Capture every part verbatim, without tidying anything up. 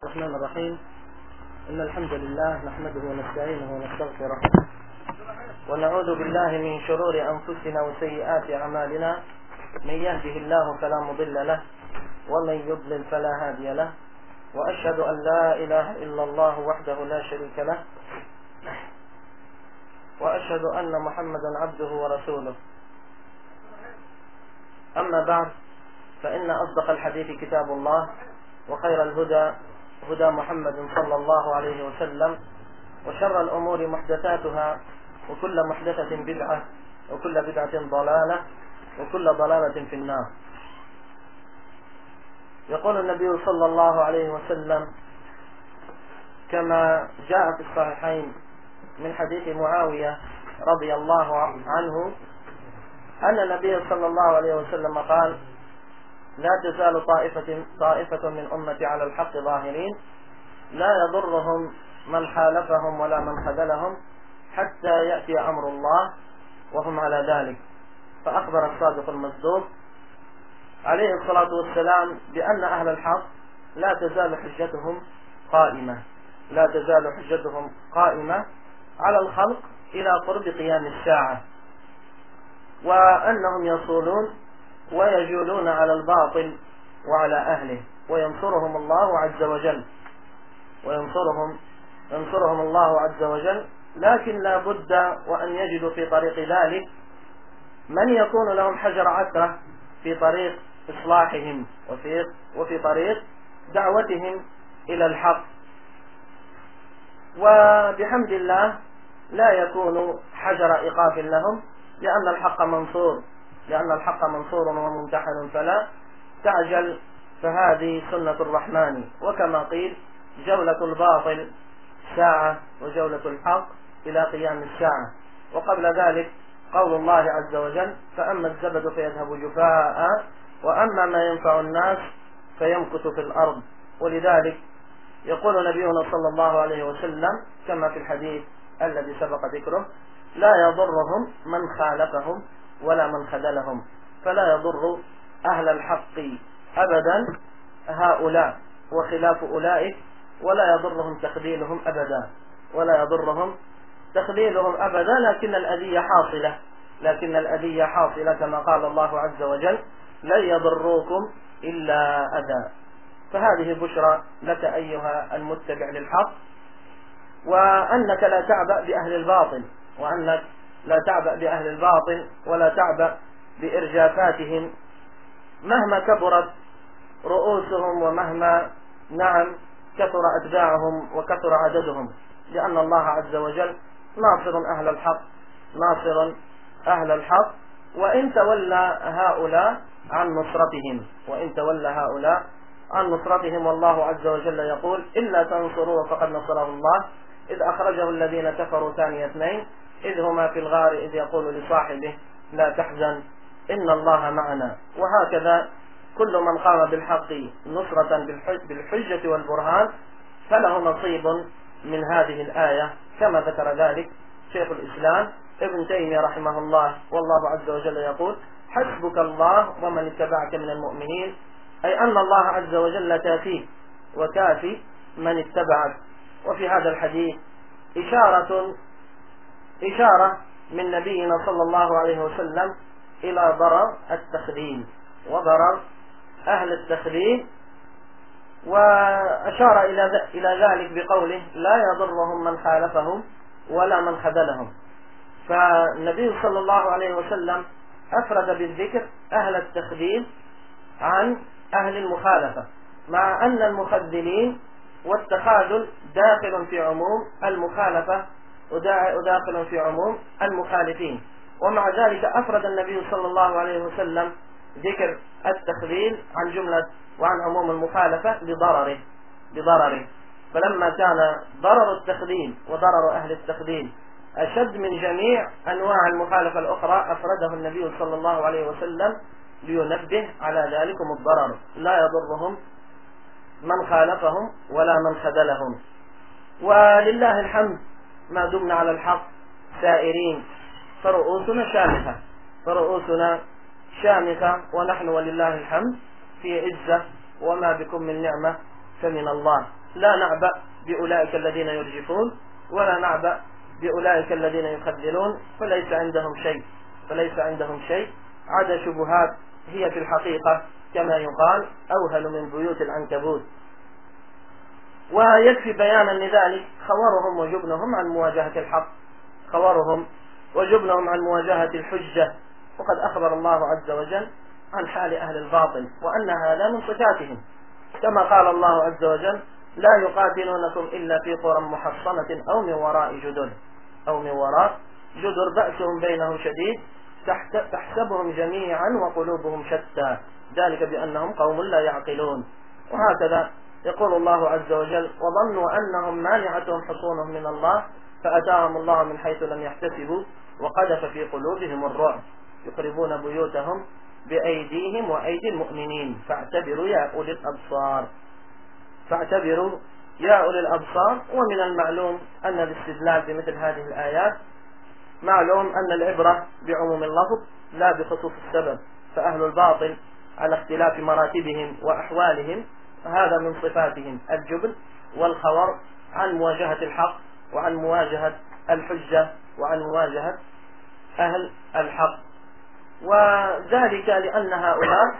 الرحمن الرحيم. إن الحمد لله نحمده ونستعينه ونستغفره ونعوذ بالله من شرور أنفسنا وسيئات أعمالنا. من يهده الله فلا مضل له ومن يضلل فلا هادي له، وأشهد أن لا إله إلا الله وحده لا شريك له، وأشهد أن محمدا عبده ورسوله. أما بعد، فإن أصدق الحديث كتاب الله، وخير الهدى هدى محمد صلى الله عليه وسلم، وشر الأمور محدثاتها، وكل محدثة بدعة، وكل بدعة ضلالة، وكل ضلالة في النار. يقول النبي صلى الله عليه وسلم كما جاء في الصحيحين من حديث معاوية رضي الله عنه أن النبي صلى الله عليه وسلم قال: لا تزال طائفة, طائفة من أمتي على الحق ظاهرين، لا يضرهم من خالفهم ولا من خذلهم حتى يأتي أمر الله وهم على ذلك. فأخبر الصادق المصدوق عليه الصلاة والسلام بأن أهل الحق لا تزال حجتهم قائمة لا تزال حجتهم قائمة على الخلق إلى قرب قيام الساعة، وأنهم يصولون ويجولون على الباطل وعلى أهله، وينصرهم الله عز وجل وينصرهم ينصرهم الله عز وجل لكن لا بد وأن يجدوا في طريق ذلك من يكون لهم حجر عثرة في طريق إصلاحهم وفي, وفي طريق دعوتهم إلى الحق. وبحمد الله لا يكون حجر إيقاف لهم، لأن الحق منصور لأن الحق منصور وممتحن، فلا تعجل، فهذه سنة الرحمن. وكما قيل: جولة الباطل ساعة وجولة الحق إلى قيام الساعة. وقبل ذلك قول الله عز وجل: فأما الزبد فيذهب جفاء وأما ما ينفع الناس فيمكث في الأرض. ولذلك يقول نبينا صلى الله عليه وسلم كما في الحديث الذي سبق ذكره: لا يضرهم من خالفهم ولا من خذلهم. فلا يضر أهل الحق أبدا هؤلاء وخلاف أولئك، ولا يضرهم تخذيلهم أبدا ولا يضرهم تخذيلهم أبدا لكن الأذية حاصلة لكن الأذية حاصلة كما قال الله عز وجل: لن يضروكم إلا أذى. فهذه بشرى لك أيها المتبع للحق، وأنك لا تعبأ بأهل الباطل وأنك لا تعبأ بأهل الباطل ولا تعبأ بإرجافاتهم مهما كبرت رؤوسهم ومهما نعم كثر أتباعهم وكثر عددهم، لأن الله عز وجل ناصر أهل الحق ناصر أهل الحق وإن تولى هؤلاء عن نصرتهم وإن تولى هؤلاء عن نصرتهم. والله عز وجل يقول: إلا تنصروه فقد نصره الله إذ أخرجه الذين كفروا ثاني اثنين إذ هما في الغار إذ يقول لصاحبه لا تحزن إن الله معنا. وهكذا كل من قام بالحق نصرة بالحجة والبرهان فله نصيب من هذه الآية، كما ذكر ذلك شيخ الإسلام ابن تيمية رحمه الله. والله عز وجل يقول: حسبك الله ومن اتبعك من المؤمنين، أي أن الله عز وجل كافيك وكافي من اتبعك. وفي هذا الحديث إشارة إشارة من نبينا صلى الله عليه وسلم إلى ضرر التخذيل وضرر أهل التخذيل، وأشار إلى ذلك بقوله: لا يضرهم من خالفهم ولا من خذلهم. فالنبي صلى الله عليه وسلم أفرد بالذكر أهل التخذيل عن أهل المخالفة، مع أن المخذلين والتخاذل داخل في عموم المخالفة وداخل في عموم المخالفين. ومع ذلك أفرد النبي صلى الله عليه وسلم ذكر التخذيل عن جملة وعن عموم المخالفة لضرره لضرره فلما كان ضرر التخذيل وضرر أهل التخذيل أشد من جميع أنواع المخالفة الأخرى، أفرده النبي صلى الله عليه وسلم لينبه على ذلكم الضرر: لا يضرهم من خالفهم ولا من خذلهم. ولله الحمد ما دمنا على الحق سائرين، فرؤوسنا شامخة فرؤوسنا شامخة ونحن ولله الحمد في عزة، وما بكم من نعمة فمن الله. لا نعبأ بأولئك الذين يرجفون ولا نعبأ بأولئك الذين يخذلون، فليس عندهم شيء فليس عندهم شيء عدا شبهات هي في الحقيقة كما يقال أوهل من بيوت العنكبوت. ويكفي بيانا لذلك خورهم وجبنهم عن مواجهة الحق خورهم وجبنهم عن مواجهة الحجة. وقد أخبر الله عز وجل عن حال أهل الباطل وأن هذا من صفاتهم، كما قال الله عز وجل: لا يقاتلونكم إلا في قرى محصنة أو من وراء جدر أو من وراء جدر بأسهم بينهم شديد تحسبهم جميعا وقلوبهم شتى ذلك بأنهم قوم لا يعقلون. وهكذا يقول الله عز وجل: وظنوا أنهم مانعتهم حصونهم من الله فأتاهم الله من حيث لم يحتسبوا وقذف في قلوبهم الرعب يخربون بيوتهم بأيديهم وأيدي المؤمنين فاعتبروا يا أولي الأبصار فاعتبروا يا أولي الأبصار. ومن المعلوم أن الاستدلال بمثل هذه الآيات معلوم أن العبرة بعموم اللفظ لا بخصوص السبب، فأهل الباطل على اختلاف مراتبهم وأحوالهم هذا من صفاتهم الجبن والخور عن مواجهة الحق وعن مواجهة الحجة وعن مواجهة أهل الحق. وذلك لأن هؤلاء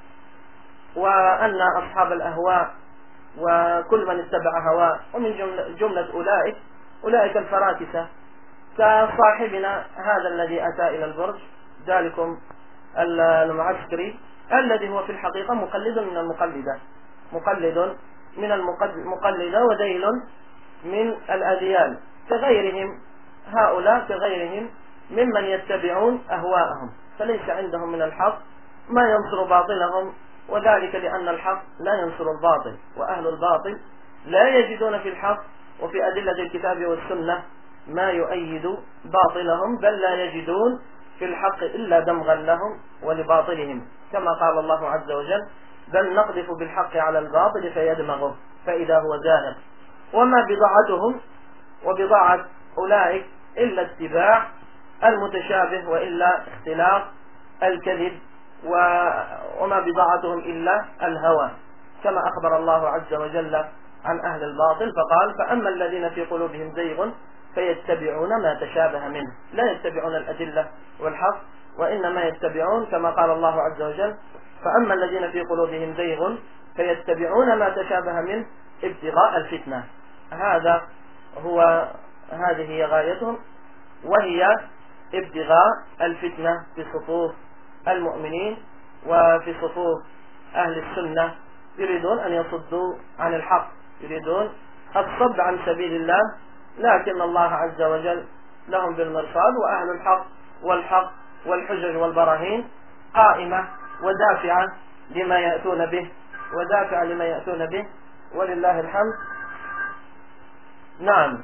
وأن أصحاب الأهواء وكل من اتبع هواه ومن جملة أولئك أولئك الفراكسة كصاحبنا هذا الذي أتى إلى البرج ذلكم المعسكري الذي هو في الحقيقة مقلد من المقلدة مقلد من المقلدة وديل من الأديان كغيرهم هؤلاء كغيرهم ممن يتبعون أهواءهم، فليس عندهم من الحق ما ينصر باطلهم، وذلك لأن الحق لا ينصر الباطل، وأهل الباطل لا يجدون في الحق وفي أدلة الكتاب والسنة ما يؤيد باطلهم، بل لا يجدون في الحق إلا دمغا لهم ولباطلهم، كما قال الله عز وجل: بل نقذف بالحق على الباطل فيدمغه فإذا هو زاهق. وما بضاعتهم وبضاعة أولئك إلا اتباع المتشابه وإلا اختلاف الكذب، وما بضاعتهم إلا الهوى، كما أخبر الله عز وجل عن أهل الباطل فقال: فأما الذين في قلوبهم زيغ فيتبعون ما تشابه منه، لا يتبعون الأدلة والحق وإنما يتبعون كما قال الله عز وجل: فأما الذين في قلوبهم زيغ فيتبعون ما تشابه منه ابتغاء الفتنة. هذا هو هذه هي غايتهم، وهي ابتغاء الفتنة في صفوف المؤمنين وفي صفوف أهل السنة، يريدون أن يصدوا عن الحق، يريدون الصد عن سبيل الله، لكن الله عز وجل لهم بالمرصاد، وأهل الحق والحق والحجج والبراهين قائمة ودافعة لما يأتون به ودافعة لما يأتون به ولله الحمد. نعم.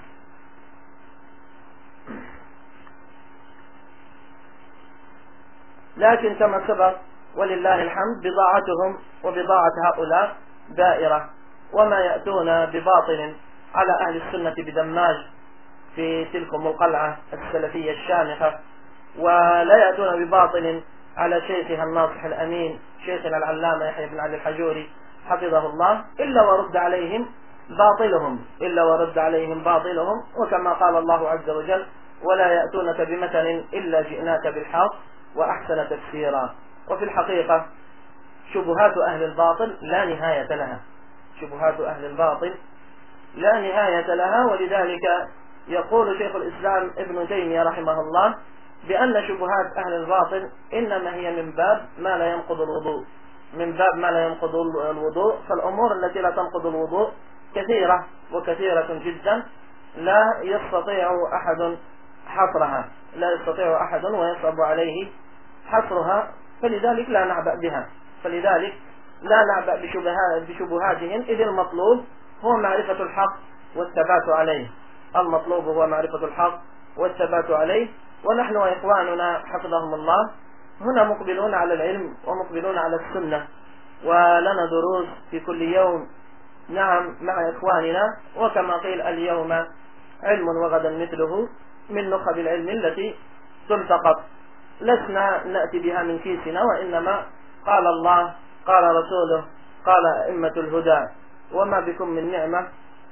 لكن كما سبق ولله الحمد بضاعتهم وبضاعة هؤلاء دائرة، وما يأتون بباطل على أهل السنة بدماج في تلكم القلعة السلفية الشامخة، ولا يأتون بباطل على شيخها الناصح الأمين شيخنا العلامة يحيى بن علي الحجوري حفظه الله إلا ورد عليهم باطلهم إلا ورد عليهم باطلهم وكما قال الله عز وجل: ولا يأتونك بمثل إلا جئناك بالحق وأحسن تفسيرا. وفي الحقيقة شبهات أهل الباطل لا نهاية لها شبهات أهل الباطل لا نهاية لها ولذلك يقول شيخ الإسلام ابن تيمية رحمه الله بأن شبهات أهل الباطل إنما هي من باب ما لا ينقض الوضوء من باب ما لا ينقض الوضوء فالأمور التي لا تنقض الوضوء كثيرة وكثيرة جدا لا يستطيع أحد حصرها لا يستطيع أحد ويصعب عليه حصرها، فلذلك لا نعبأ بها فلذلك لا نعبأ بشبهاتهم، إذ المطلوب هو معرفة الحق والثبات عليه المطلوب هو معرفة الحق والثبات عليه. ونحن وإخواننا حفظهم الله هنا مقبلون على العلم ومقبلون على السنة، ولنا دروس في كل يوم نعم مع إخواننا، وكما قيل اليوم علم وغدا مثله من نخب العلم التي تلتقط، لسنا نأتي بها من كيسنا وإنما قال الله قال رسوله قال أئمة الهدى وما بكم من نعمة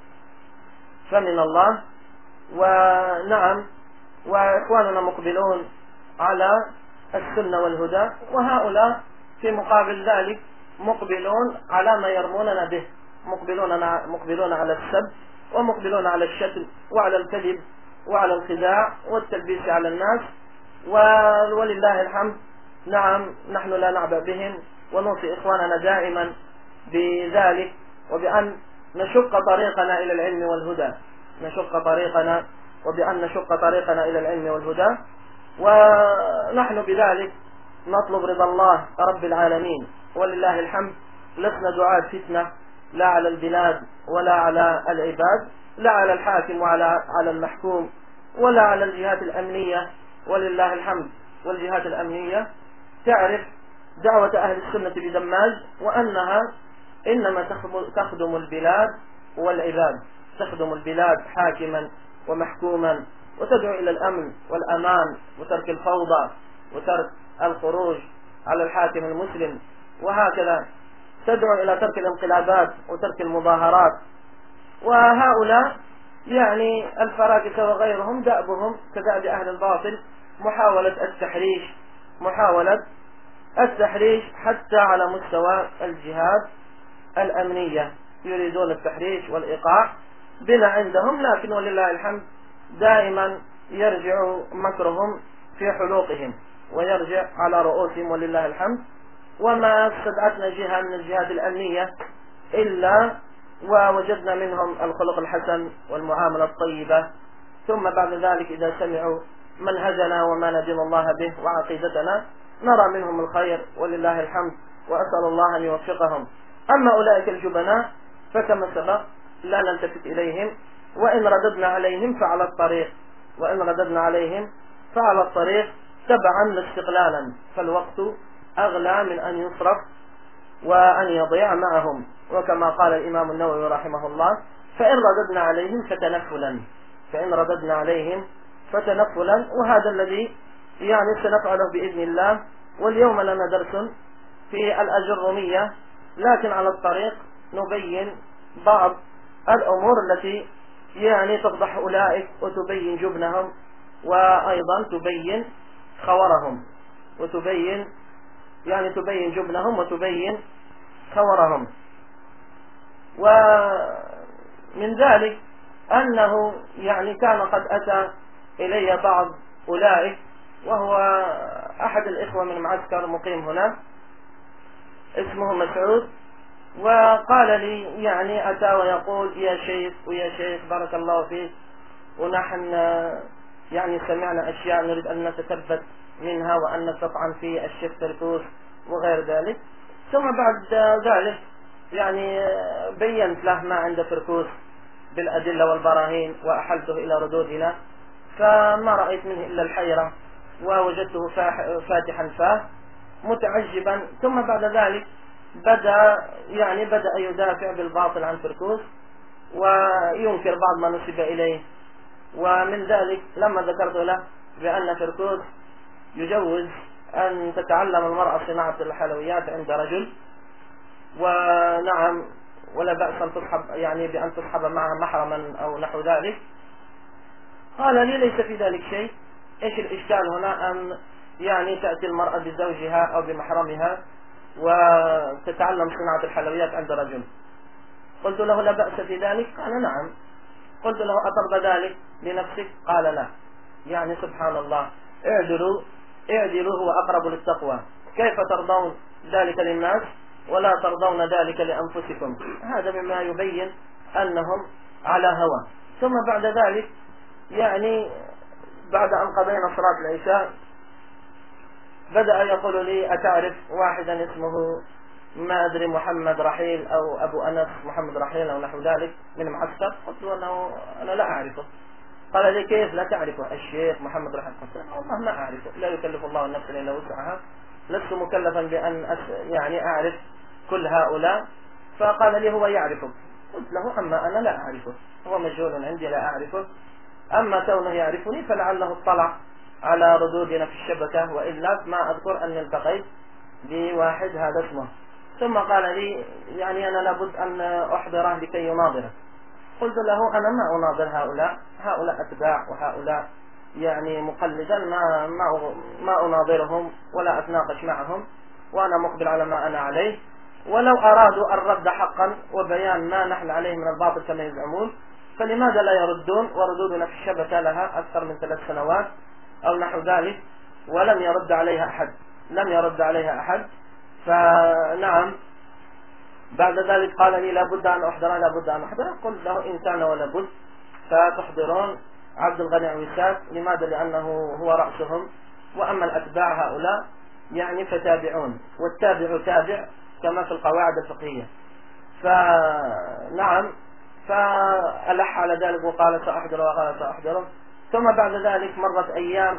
فمن الله. ونعم، وإخواننا مقبلون على السنة والهدى، وهؤلاء في مقابل ذلك مقبلون على ما يرموننا به، مقبلون مقبلون على السب، ومقبلون على الشتم وعلى الكذب وعلى الخداع والتلبيس على الناس، ولله الحمد. نعم، نحن لا نعبأ بهم، ونوصي إخواننا دائما بذلك، وبأن نشق طريقنا إلى العلم والهدى، نشق طريقنا وبأن نشق طريقنا إلى العلم والهدى، ونحن بذلك نطلب رضا الله رب العالمين، ولله الحمد. لسنا دعاة فتنة، لا على البلاد ولا على العباد، لا على الحاكم ولا على المحكوم ولا على الجهات الأمنية، ولله الحمد. والجهات الأمنية تعرف دعوة أهل السنة بدماج، وأنها إنما تخدم البلاد والعباد، تخدم البلاد حاكما ومحكوما، وتدعو إلى الأمن والأمان وترك الفوضى وترك الخروج على الحاكم المسلم، وهكذا تدعو إلى ترك الانقلابات وترك المظاهرات. وهؤلاء يعني الفراكسة وغيرهم دأبهم كدأب أهل الباطل محاولة التحريش، محاولة التحريش حتى على مستوى الجهات الأمنية، يريدون التحريش والإيقاع بنا عندهم، لكن ولله الحمد دائما يرجع مكرهم في حلوقهم ويرجع على رؤوسهم، ولله الحمد. وما استدعتنا جهة من الجهات الأمنية إلا ووجدنا منهم الخلق الحسن والمعاملة الطيبة، ثم بعد ذلك إذا سمعوا منهجنا وما ندين الله به وعقيدتنا نرى منهم الخير، ولله الحمد، وأسأل الله أن يوفقهم. أما أولئك الجبناء فكما سبق لا نلتفت إليهم، وإن رددنا عليهم فعلى الطريق، وإن رددنا عليهم فعلى الطريق تبعا لاستقلالا، فالوقت أغلى من أن يصرف وأن يضيع معهم، وكما قال الإمام النووي رحمه الله: فإن رددنا عليهم فتنفلا، فإن رددنا عليهم فتنفلا. وهذا الذي يعني سنفعله بإذن الله. واليوم لنا درس في الأجرومية، لكن على الطريق نبين بعض الأمور التي يعني تفضح أولئك وتبين جبنهم، وأيضا تبين خورهم، وتبين يعني تبين جبنهم وتبين خورهم. ومن ذلك أنه يعني كان قد أتى إلي بعض أولئك، وهو أحد الإخوة من معسكر مقيم هنا اسمه مسعود، وقال لي يعني أتى ويقول: يا شيخ ويا شيخ بارك الله فيك، ونحن يعني سمعنا أشياء نريد أن نتثبت منها وأن نستطعن في الشيخ فركوس وغير ذلك. ثم بعد ذلك يعني بينت له ما عند فركوس بالأدلة والبراهين وأحلته إلى ردودنا، فما رأيت منه إلا الحيرة، ووجدته فاتحا فاه متعجبا. ثم بعد ذلك بدأ يعني بدأ يدافع بالباطل عن فركوس وينكر بعض ما نسب إليه. ومن ذلك لما ذكرت له بأن فركوس يجوز أن تتعلم المرأة صناعة الحلويات عند رجل، ونعم ولا بأس أن تصحب يعني بأن تصحب معها محرما أو نحو ذلك، قال لي: ليس في ذلك شيء، إيش الإشكال هنا أن يعني تأتي المرأة بزوجها أو بمحرمها وتتعلم صناعة الحلويات عند رجل؟ قلت له: لا بأس في ذلك. قال: نعم. قلت له: أترضى ذلك لنفسك؟ قال: لا. يعني سبحان الله، اعدلوا اعدلوا هو أقرب للتقوى، كيف ترضون ذلك للناس ولا ترضون ذلك لأنفسكم؟ هذا مما يبين أنهم على هوى. ثم بعد ذلك يعني بعد أن قضينا صلاة العشاء بدأ يقول لي: أتعرف واحدا اسمه ما أدري محمد رحيل أو أبو أنس محمد رحيل أو نحو ذلك من معسكر؟ قلت له: أنه أنا لا أعرفه. قال لي: كيف لا تعرفه؟ الشيخ محمد رحيل. قلت له: والله ما أعرفه، لا يكلف الله النفس إلا وسعها، لست مكلفا بأن أس يعني أعرف كل هؤلاء. فقال لي: هو يعرفه. قلت له: أما أنا لا أعرفه، هو مجهول عندي لا أعرفه، أما كونه يعرفني فلعله اطلع على ردودنا في الشبكة، وإلا ما أذكر أني التقيت بواحد هذا اسمه. ثم قال لي يعني أنا لابد أن أحضره لكي يناظره. قلت له أنا ما أناظر هؤلاء، هؤلاء أتباع وهؤلاء يعني مقلدا، ما, ما, ما أناظرهم ولا أتناقش معهم، وأنا مقبل على ما أنا عليه. ولو أرادوا الرد حقا وبيان ما نحن عليه من الباطل كما يزعمون فلماذا لا يردون؟ وردودنا في الشبكة لها أكثر من ثلاث سنوات أو نحو ذلك ولم يرد عليها أحد، لم يرد عليها أحد. فنعم بعد ذلك قال لي لابد أن أحضر لابد أن أحضر. قلت له إن كان ولابد فتحضرون عبد الغني عويسات. لماذا؟ لأنه هو رأسهم، وأما الأتباع هؤلاء يعني فتابعون، والتابع تابع كما في القواعد الفقهية. فنعم فألح على ذلك وقال سأحضر وقال سأحضره. ثم بعد ذلك مرت أيام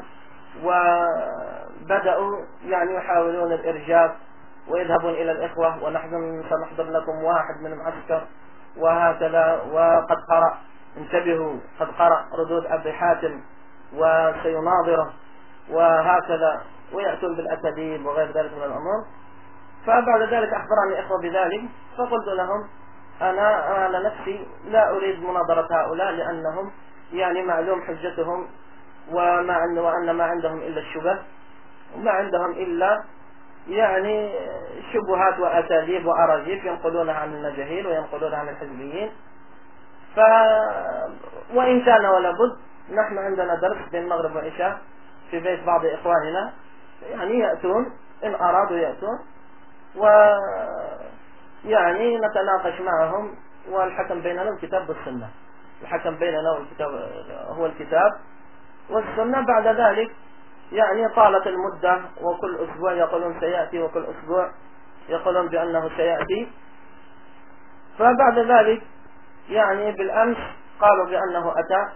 وبدأوا يعني يحاولون الإرجاف ويذهبون إلى الإخوة ونحن سنحضر لكم واحد من المعسكر وهكذا، وقد قرأ انتبهوا قد قرأ ردود أبي حاتم وسيناظره وهكذا، ويأتون بالأكاذيب وغير ذلك من الأمور. فبعد ذلك أخبرني إخوة بذلك، فقلت لهم أنا على نفسي لا أريد مناظرة هؤلاء لأنهم يعني معلوم حجتهم وما عند وأن ما عندهم إلا الشبه، وما عندهم إلا يعني شبهات وأساليب وأراجيف ينقلونها عن المجاهيل وينقلونها عن الحزبيين. ف وإن كان ولا بد نحن عندنا درس بين المغرب والعشاء في بيت بعض إخواننا، يعني يأتون إن أرادوا يأتون ويعني نتناقش معهم، والحكم بيننا الكتاب والسنة. الحكم بيننا والكتاب هو الكتاب والسنة. بعد ذلك يعني طالت المدة، وكل أسبوع يقولون سيأتي وكل أسبوع يقولون بأنه سيأتي. فبعد ذلك يعني بالأمس قالوا بأنه أتى،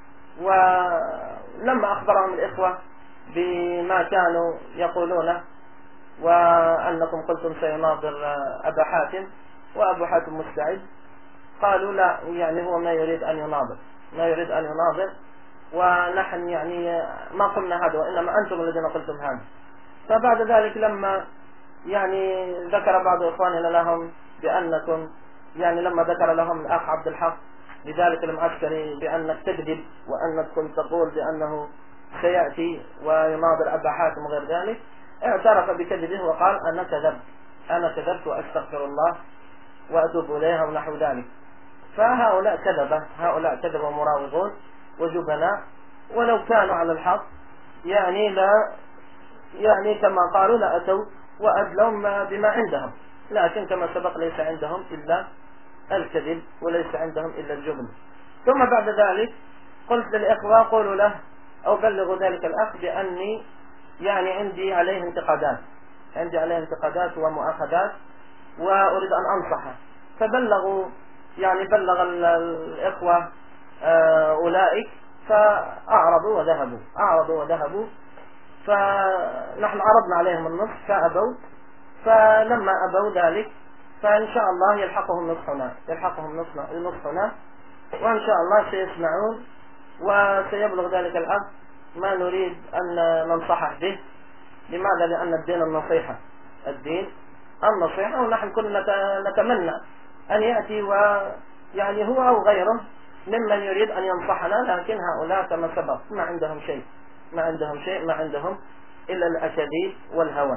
ولما أخبرهم الإخوة بما كانوا يقولونه وأنكم قلتم سيناظر أبا حاتم وأبو حاتم مستعد، قالوا لا يعني هو ما يريد أن يناظر ما يريد أن يناظر ونحن يعني ما قلنا هذا وإنما أنتم الذين قلتم هذا. فبعد ذلك لما يعني ذكر بعض إخواننا لهم بأنكم يعني لما ذكر لهم الأخ عبد الحق لذلك المعسكري بأنك تكذب وأنك كنت تقول بأنه سيأتي ويناظر أبا حاتم وغير ذلك، اعترف بكذبه وقال أنا كذبت أنا كذبت وأستغفر الله وأتوب إليها ونحو ذلك. فهؤلاء كذبة هؤلاء كذبة مراوغون وجبناء، ولو كانوا على الحق يعني لا يعني كما قالوا لا أتوا وأدلوا بما عندهم، لكن كما سبق ليس عندهم إلا الكذب وليس عندهم إلا الجبن. ثم بعد ذلك قلت للإخوة قولوا له أو بلغوا ذلك الأخ بأني يعني عندي عليه انتقادات عندي عليه انتقادات ومؤاخذات وأريد أن أنصحه. فبلغوا يعني بلغ الإخوة أولئك فأعرضوا وذهبوا أعرضوا وذهبوا فنحن عرضنا عليهم النصح فأبوا. فلما أبوا ذلك فإن شاء الله يلحقهم نصحنا يلحقهم نصحنا وإن شاء الله سيسمعون وسيبلغ ذلك الأخ ما نريد أن ننصحه به. لماذا؟ لأن الدين النصيحة الدين النصيحة ونحن كنا نتمنى أن يأتي ويعني هو أو غيره ممن يريد أن ينصحنا، لكن هؤلاء كما سبق ما عندهم شيء ما عندهم شيء ما عندهم إلا الأكاذيب والهوى.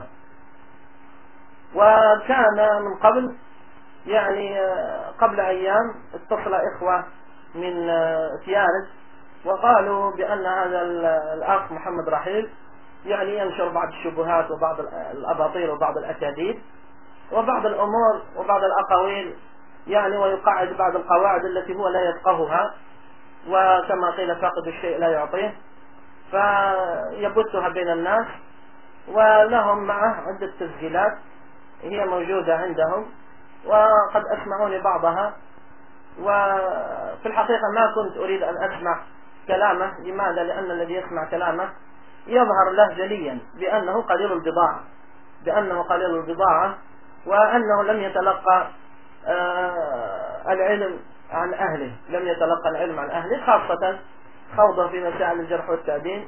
وكان من قبل يعني قبل أيام اتصل إخوة من تيارس وقالوا بأن هذا الأخ محمد رحيل يعني ينشر بعض الشبهات وبعض الأباطيل وبعض الأكاذيب وبعض الأمور وبعض الأقاويل يعني ويقعد بعض القواعد التي هو لا يفقهها، وكما قيل فاقد الشيء لا يعطيه، فيبثها بين الناس. ولهم معه عدة تسجيلات هي موجودة عندهم وقد أسمعوني بعضها، وفي الحقيقة ما كنت أريد أن أسمع كلامه. لماذا؟ لأن الذي يسمع كلامه يظهر له جليا بأنه قليل البضاعة بأنه قليل البضاعة وأنه لم يتلقى آه العلم عن أهله لم يتلقى العلم عن أهله، خاصة خوضه في مسائل الجرح والتعديل.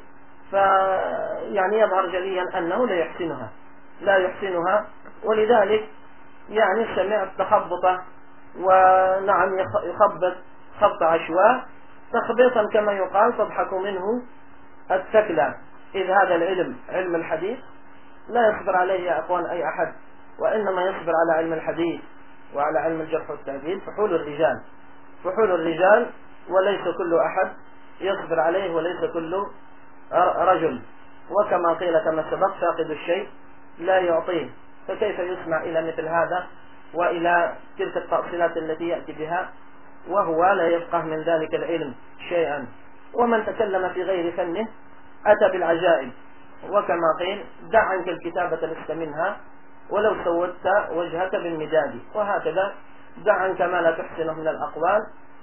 فيعني يظهر جليا أنه لا يحسنها لا يحسنها ولذلك يعني سمعت تخبطه، ونعم يخبط خبط عشواء تخبيطا كما يقال تضحك منه الثكلى، إذ هذا العلم علم الحديث لا يصبر عليه يا أخوان أي أحد، وإنما يصبر على علم الحديث وعلى علم الجرح والتعديل فحول الرجال، فحول الرجال، وليس كل أحد يصبر عليه، وليس كل رجل. وكما قيل كما سبق فاقد الشيء لا يعطيه، فكيف يسمع إلى مثل هذا وإلى تلك التأصيلات التي يأتي بها وهو لا يفقه من ذلك العلم شيئا؟ ومن تكلم في غير فنه أتى بالعجائب، وكما قيل دع عنك الكتابة لست منها ولو سودت وجهك بالمداد، وهكذا دع عنك ما لا تحسنه من الأقوال.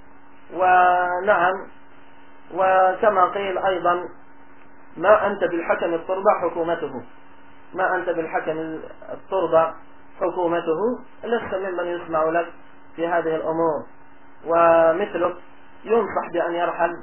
ونعم، وكما قيل أيضا ما أنت بالحكم الترضى حكومته، ما أنت بالحكم الترضى حكومته، لست ممن يسمع لك في هذه الأمور. ومثلك ينصح بأن يرحل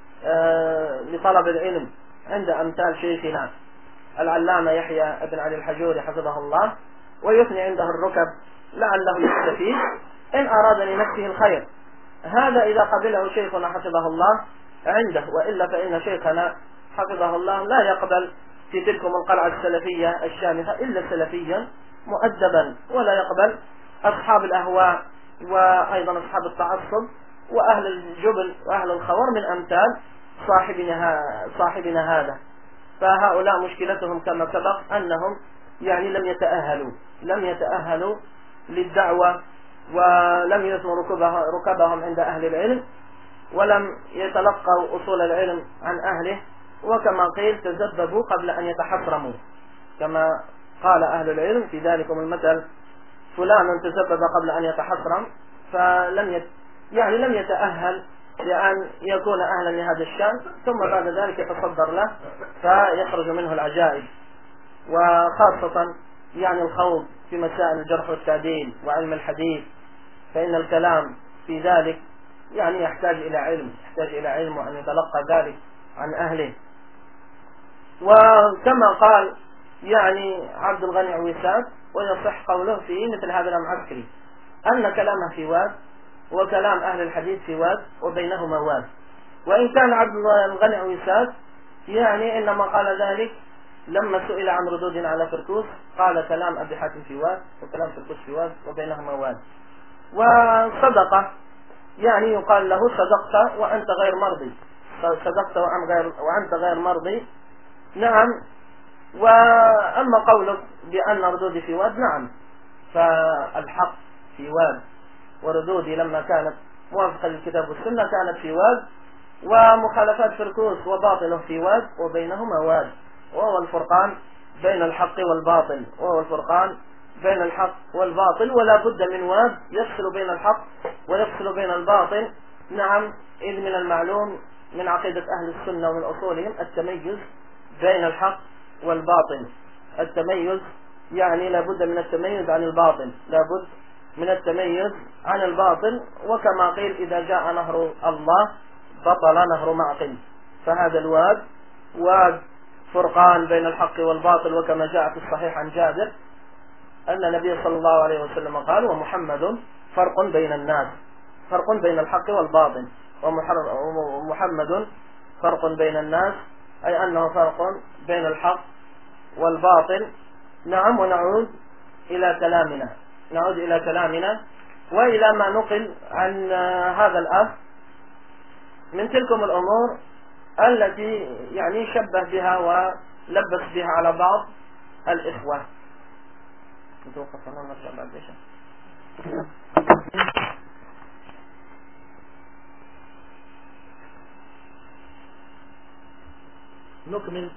آه لطلب العلم عند أمثال شيخنا العلامة يحيى بن علي الحجوري حفظه الله، ويثني عنده الركب لعله يستفيد إن أراد لنفسه الخير. هذا إذا قبله شيخنا حفظه الله عنده، وإلا فإن شيخنا حفظه الله لا يقبل في تلكم القلعة السلفية الشامخة إلا سلفيا مؤدبا، ولا يقبل أصحاب الأهواء وأيضا أصحاب التعصب وأهل الجبل وأهل الخور من أمثال صاحبنا, صاحبنا هذا. فهؤلاء مشكلتهم كما سبق أنهم يعني لم يتأهلوا لم يتأهلوا للدعوة، ولم يثنوا ركبهم عند أهل العلم، ولم يتلقوا أصول العلم عن أهله، وكما قيل تذبذبوا قبل أن يتحصرموا، كما قال أهل العلم في ذلكم المثل فلان تذبذب قبل أن يتحصرم، فلم يت... يعني لم يتأهل لأن يكون أهلا لهذا الشأن، ثم بعد ذلك يتصدر له فيخرج منه العجائب. وخاصة يعني الخوض في مسائل الجرح والتعديل وعلم الحديث، فإن الكلام في ذلك يعني يحتاج إلى علم يحتاج إلى علم وأن يتلقى ذلك عن أهله. وكما قال يعني عبد الغني عويسات، ويصح قوله في مثل هذا المعسكري، أن كلامه في واد وكلام أهل الحديث في واد وبينهما واد. وإن كان عبد الغني عويسات يعني إنما قال ذلك لما سئل عن ردود على فركوس، قال كلام أبي حاتم في واد وكلام فركوس في واد وبينهما واد. وصدقه يعني يقال له صدقت وأنت غير مرضي، صدقت وأنت غير مرضي. نعم. وأما قولك بأن ردودي في واد، نعم، فالحق في واد، وردودي لما كانت موافقة للكتاب والسنة كانت في واد، ومخالفات فركوس وباطله في واد وبينهما واد، وهو الفرقان بين الحق والباطل وهو الفرقان بين الحق والباطل ولا بد من واد يفصل بين الحق ويفصل بين الباطل. نعم، إذ من المعلوم من عقيدة أهل السنة ومن أصولهم التميز بين الحق والباطل، التميز يعني لابد من التميز عن الباطل، لابد من التميز عن الباطل. وكما قيل إذا جاء نهر الله بطل نهر معقل، فهذا الواد واد فرقان بين الحق والباطل. وكما جاء في الصحيح عن جابر أن النبي صلى الله عليه وسلم قال ومحمد فرق بين الناس، فرق بين الحق والباطل، ومحمد فرق بين الناس، أي أنه فرق بين الحق والباطل. نعم. ونعود إلى كلامنا نعود إلى كلامنا وإلى ما نقل عن هذا الأخ من تلكم الأمور التي يعني شبه بها ولبس بها على بعض الإخوة. نكمل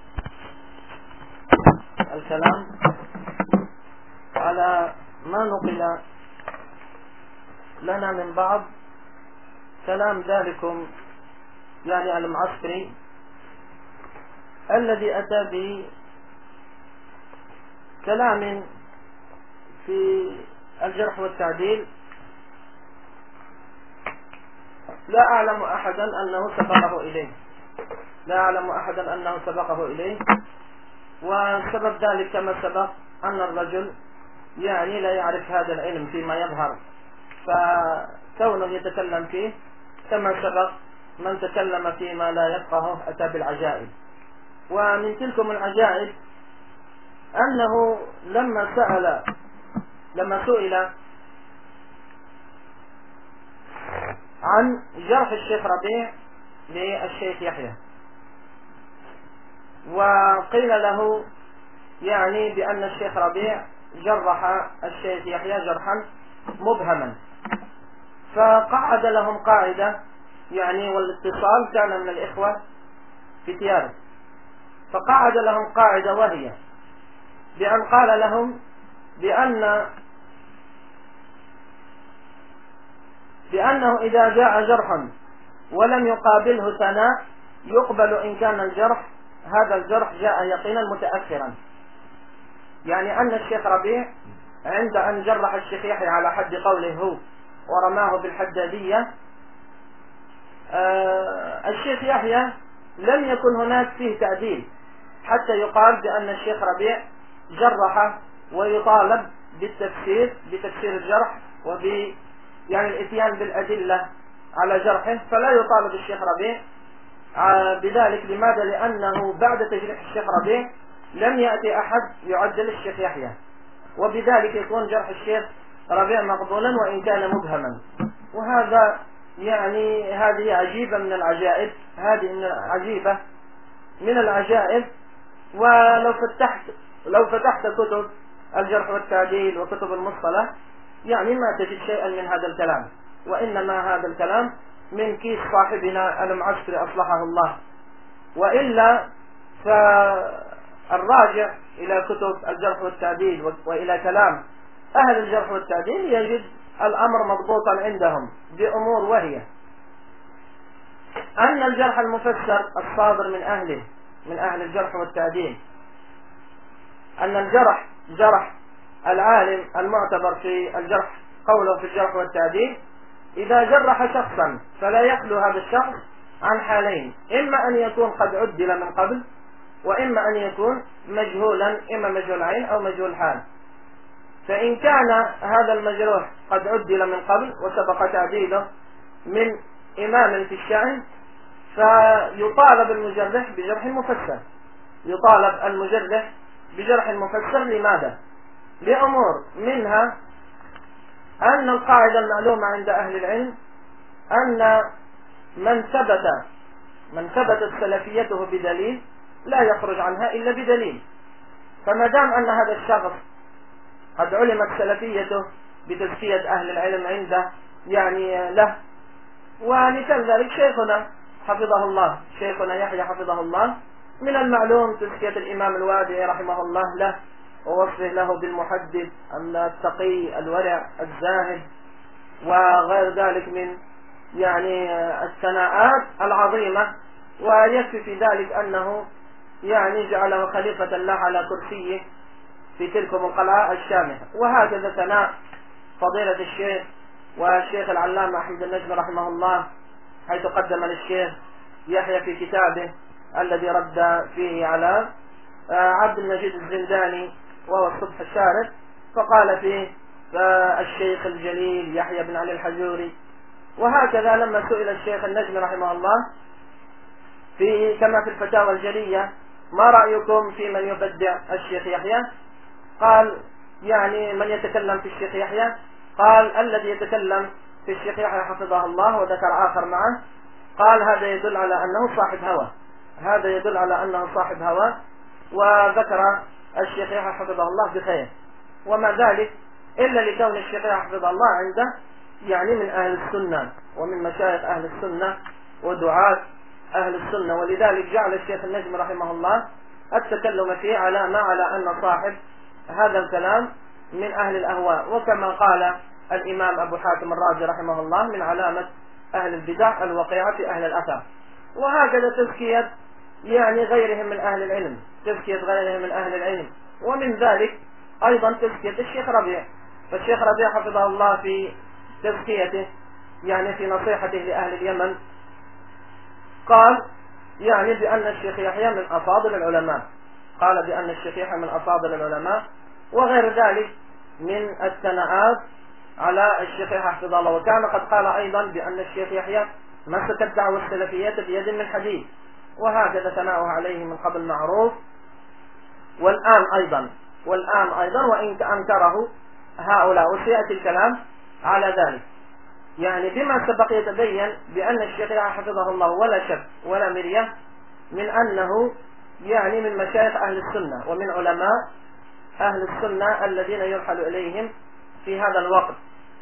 الكلام على ما نقل لنا من بعض كلام ذلكم يعني المعسكري الذي أتى بكلام في الجرح والتعديل لا أعلم أحدا أنه سبقه إليه لا أعلم أحدا أنه سبقه إليه وسبب ذلك كما سبق أن الرجل يعني لا يعرف هذا العلم فيما يظهر، فكونه يتكلم فيه كما سبق من تكلم فيما لا يفقه أتى بالعجائب. ومن تلكم العجائب أنه لما سأل لما سئل عن جرح الشيخ ربيع للشيخ يحيى، وقيل له يعني بأن الشيخ ربيع جرح الشيخ يحيى جرحا مبهما، فقعد لهم قاعدة، يعني والاتصال كان من الإخوة في تياره، فقعد لهم قاعدة وهي بأن قال لهم بأن بأنه إذا جاء جرح ولم يقابله ثناء يقبل إن كان الجرح هذا الجرح جاء يقينا متأخرا. يعني أن الشيخ ربيع عند أن جرح الشيخ يحيى على حد قوله هو ورماه بالحدادية، آه الشيخ يحيى لم يكن هناك فيه تعديل حتى يقال بأن الشيخ ربيع جرح ويطالب بالتفسير بتفسير الجرح وب يعني الاتيان بالأدلة على جرحه، فلا يطالب الشيخ ربيع بذلك. لماذا؟ لأنه بعد تجريح الشيخ ربيع لم يأتي أحد يعدل الشيخ يحيى، وبذلك يكون جرح الشيخ ربيع مقبولا وإن كان مبهما. وهذا يعني هذه عجيبة من العجائب، هذه من عجيبة من العجائب. ولو فتحت لو فتحت كتب الجرح والتعديل وكتب المصطلح يعني ما تجد شيئا من هذا الكلام، وإنما هذا الكلام من كيس صاحبنا المعسكري أصلحه الله. وإلا فالراجع إلى كتب الجرح والتعديل وإلى كلام أهل الجرح والتعديل يجد الأمر مضبوطا عندهم بأمور، وهي أن الجرح المفسر الصادر من أهله من أهل الجرح والتعديل، أن الجرح جرح العالم المعتبر في الجرح قوله في الجرح والتعديل إذا جرح شخصا فلا يخلو هذا الشخص عن حالين، إما أن يكون قد عدل من قبل، وإما أن يكون مجهولا، إما مجهول عين أو مجهول حال. فإن كان هذا المجروح قد عدل من قبل وسبق تعديله من إمام في الشأن فيطالب المجرح بجرح مفسر، يطالب المجرح بجرح مفسر. لماذا؟ لأمور، منها أن القاعدة المعلومة عند أهل العلم أن من ثبت من ثبتت سلفيته بدليل لا يخرج عنها إلا بدليل. فما دام أن هذا الشخص قد علمت سلفيته بتزكية أهل العلم عنده يعني له، ومثل ذلك شيخنا حفظه الله شيخنا يحيى حفظه الله من المعلوم تزكية الإمام الوادعي رحمه الله له، ووصفه له بالمحدث التقي الورع الزاهد وغير ذلك من يعني الثناءات العظيمة. ويكفي في ذلك أنه يعني جعله خليفة الله على كرسيه في تلكم القلعة الشامخة. وهكذا ثناء فضيلة الشيخ والشيخ العلامة أحمد النجم رحمه الله، حيث قدم للشيخ يحيى في كتابه الذي رد فيه على عبد المجيد الزنداني وهو الصبح الشارق، فقال فيه الشيخ الجليل يحيى بن علي الحجوري. وهكذا لما سئل الشيخ النجم رحمه الله في كما في الفتاوى الجلية ما رأيكم في من يبدع الشيخ يحيى، قال يعني من يتكلم في الشيخ يحيى، قال الذي يتكلم في الشيخ يحيى حفظه الله، وذكر آخر معه، قال هذا يدل على أنه صاحب هوى هذا يدل على أنه صاحب هوى وذكر الشيخ يحيى حفظه الله بخير، وما ذلك إلا لكون الشيخ يحيى حفظه الله عنده يعني من أهل السنة ومن مشايخ أهل السنة ودعاة أهل السنة. ولذلك جعل الشيخ النجم رحمه الله التكلم فيه علامة على أن صاحب هذا الكلام من أهل الأهواء، وكما قال الإمام أبو حاتم الرازي رحمه الله من علامة أهل البدع الوقيعة في أهل الأثر. وهكذا تزكية يعني غيرهم من أهل العلم تزكية غيرهم من أهل العلم ومن ذلك أيضا تزكية الشيخ ربيع. فالشيخ ربيع حفظه الله في تزكيته يعني في نصيحته لأهل اليمن قال يعني بأن الشيخ يحيى من أفاضل العلماء قال بأن الشيخ يحيى من أفاضل العلماء وغير ذلك من الثناءات على الشيخ يحيى حفظه الله. وكان قد قال أيضا بأن الشيخ يحيى مسك الدعوة السلفية بيد من حديد، وهكذا ثناؤه عليه من قبل معروف، والآن أيضا والآن أيضا وإن أنكره هؤلاء، وسيأتي الكلام على ذلك. يعني بما سبق يتبين بأن الشيخ يحيى حفظه الله ولا شك ولا مرية من أنه يعني من مشايخ أهل السنة ومن علماء أهل السنة الذين يرحل إليهم في هذا الوقت.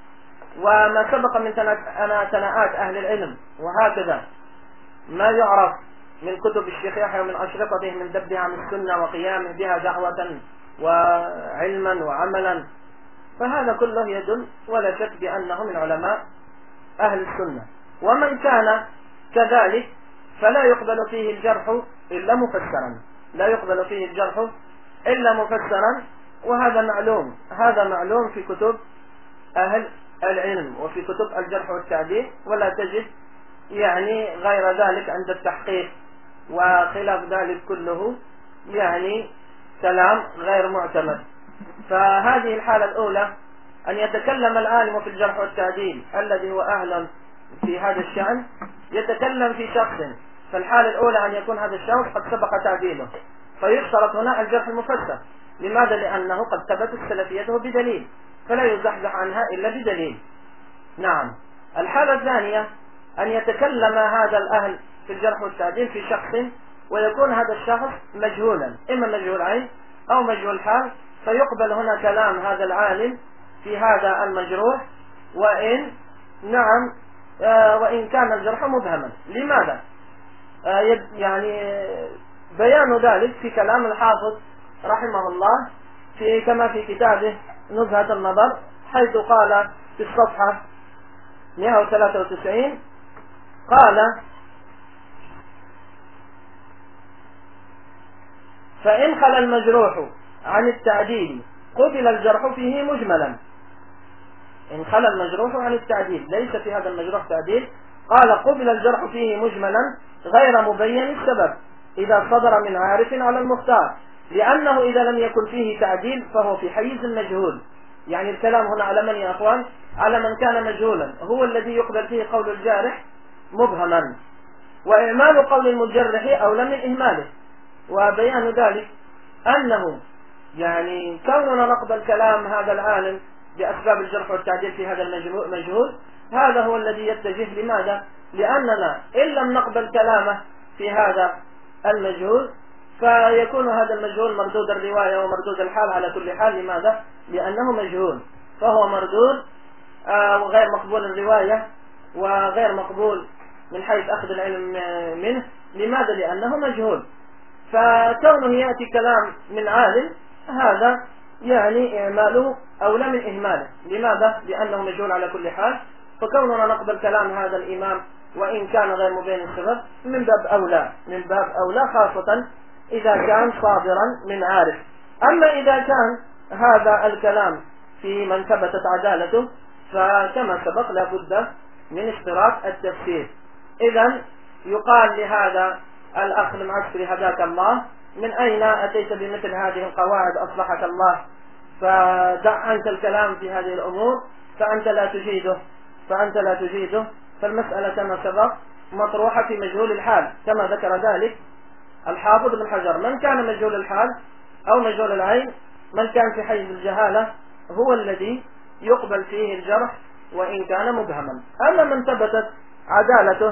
وما سبق من ثناءات أهل العلم وهكذا ما يعرف من كتب الشيخ يحيى ومن أشرطته من ذبها عن السنة وقيامه بها دعوة وعلما وعملا، فهذا كله يدل ولا شك بأنه من علماء أهل السنة. ومن كان كذلك فلا يقبل فيه الجرح إلا مفسرا، لا يقبل فيه الجرح إلا مفسرا، وهذا معلوم، هذا معلوم في كتب أهل العلم وفي كتب الجرح والتعديل، ولا تجد يعني غير ذلك عند التحقيق، وخلاف ذلك كله يعني كلام غير معتمد. فهذه الحالة الأولى أن يتكلم العالم في الجرح والتعديل الذي هو أهلا في هذا الشأن يتكلم في شخص، فالحالة الأولى أن يكون هذا الشخص قد سبق تعديله، فيشترط هنا الجرح المفسر. لماذا؟ لأنه قد ثبتت سلفيته بدليل، فلا يزحزح عنها إلا بدليل. نعم. الحالة الثانية أن يتكلم هذا الأهل في الجرح والتعديل في شخص ويكون هذا الشخص مجهولا، إما مجهول عين أو مجهول حال، فيقبل هنا كلام هذا العالم في هذا المجروح، وإن نعم آه وإن كان الجرح مبهما. لماذا؟ آه يعني بيان ذلك في كلام الحافظ رحمه الله في كما في كتابه نزهة النظر، حيث قال في الصفحة مئة وثلاثة وتسعين قال: فإن خلا المجروح عن التعديل قبل الجرح فيه مجملا. إن خلا المجروح عن التعديل، ليس في هذا المجروح تعديل، قال: قبل الجرح فيه مجملا غير مبين السبب إذا صدر من عارف على المختار، لأنه إذا لم يكن فيه تعديل فهو في حيز المجهول. يعني الكلام هنا على من يا أخوان؟ على من كان مجهولا، هو الذي يقبل فيه قول الجارح مبهما، وإعمال قول المجرح أولى من إهماله. وبيان ذلك أنه يعني كوننا نقبل كلام هذا العالم بأسباب الجرح والتعديل في هذا المجهول، هذا هو الذي يتجه. لماذا؟ لأننا إن لم نقبل كلامه في هذا المجهول فيكون هذا المجهول مردود الرواية ومردود الحال على كل حال. لماذا؟ لأنه مجهول، فهو مردود آه وغير مقبول الرواية وغير مقبول من حيث أخذ العلم منه. لماذا؟ لأنه مجهول. فكونه يأتي كلام من عالم هذا يعني إعماله أولى من إهماله. لماذا؟ لأنه مجهول على كل حال، فكوننا نقبل كلام هذا الإمام وإن كان غير مبين السبب من باب أولى، من باب أولى خاصة إذا كان صادرا من عارف. أما إذا كان هذا الكلام في من ثبتت عدالته فكما سبق لا بد من اشتراط التفسير. إذن يقال لهذا الأخ المعسكري هداك الله: من أين أتيت بمثل هذه القواعد أصلحك الله؟ فدع عنك الكلام في هذه الأمور، فأنت لا تجيده فأنت لا تجيده فالمسألة كما سبق مطروحة في مجهول الحال، كما ذكر ذلك الحافظ بن حجر. من كان مجهول الحال أو مجهول العين، من كان في حيز الجهالة، هو الذي يقبل فيه الجرح وإن كان مبهما. أما من ثبتت عدالته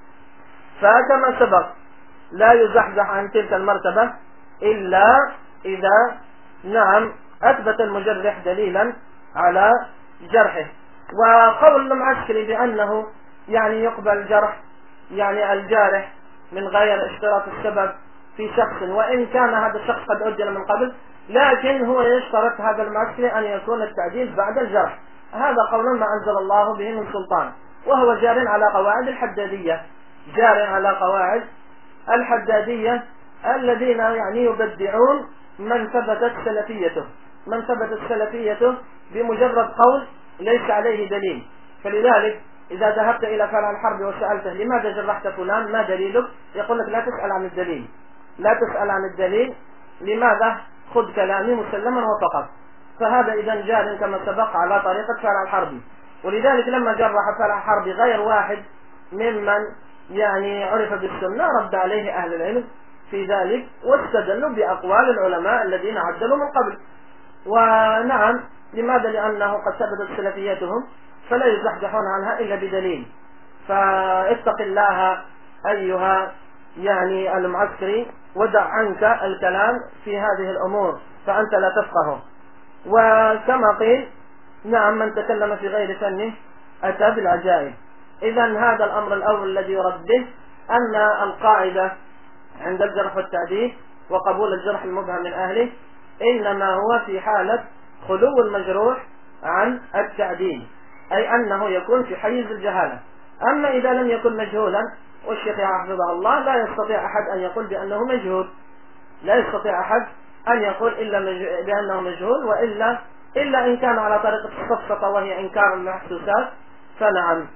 فكما سبق لا يزحزح عن تلك المرتبة إلا إذا نعم أثبت المجرح دليلا على جرحه. وقول المعسكري بأنه يعني يقبل جرح يعني الجارح من غير اشتراط السبب في شخص وإن كان هذا الشخص قد أجل من قبل، لكن هو يشترط هذا المعسكري أن يكون التعديل بعد الجرح. هذا قول ما أنزل الله به من سلطان، وهو جار على قواعد الحدادية، جار على قواعد الحدادية الذين يعني يبدعون من ثبتت سلفيته من ثبتت سلفيته بمجرد قول ليس عليه دليل. فلذلك إذا ذهبت إلى فعل الحرب وسألته لماذا جرحت فلان ما دليلك، يقول لك لا تسأل عن الدليل لا تسأل عن الدليل لماذا؟ خذ كلامي مسلما وفقط. فهذا إذا جار كما سبق على طريقة فعل الحربي. ولذلك لما جرح فعل الحربي غير واحد ممن يعني عرف بالسنة رد عليه أهل العلم في ذلك، واستدلوا بأقوال العلماء الذين عدلوا من قبل. ونعم، لماذا؟ لأنه قد ثبتت سلفيتهم فلا يزحزحون عنها إلا بدليل. فاتق الله أيها يعني المعسكري، ودع عنك الكلام في هذه الأمور فأنت لا تفقه. وكما قيل نعم، من تكلم في غير فنه أتى بالعجائب. إذن هذا الأمر الأول الذي يرد به أن القاعدة عند الجرح والتعديل وقبول الجرح المبهم من أهله إنما هو في حالة خلو المجروح عن التعديل، أي أنه يكون في حيز الجهالة. أما إذا لم يكن مجهولا، والشيخ حفظه الله لا يستطيع أحد أن يقول بأنه مجهول، لا يستطيع أحد أن يقول إلا بأنه مجهول، وإلا إلا إن كان على طريقة السفسطة وهي إنكار المحسوسات فنعم.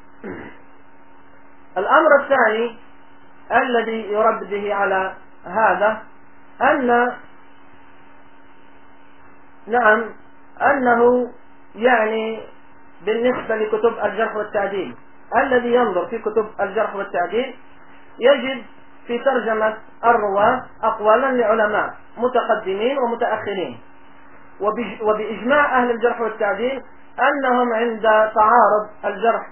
الأمر الثاني الذي يرد به على هذا أن نعم أنه يعني بالنسبة لكتب الجرح والتعديل، الذي ينظر في كتب الجرح والتعديل يجد في ترجمة الرواة أقوالا لعلماء متقدمين ومتأخرين، وبإجماع أهل الجرح والتعديل أنهم عند تعارض الجرح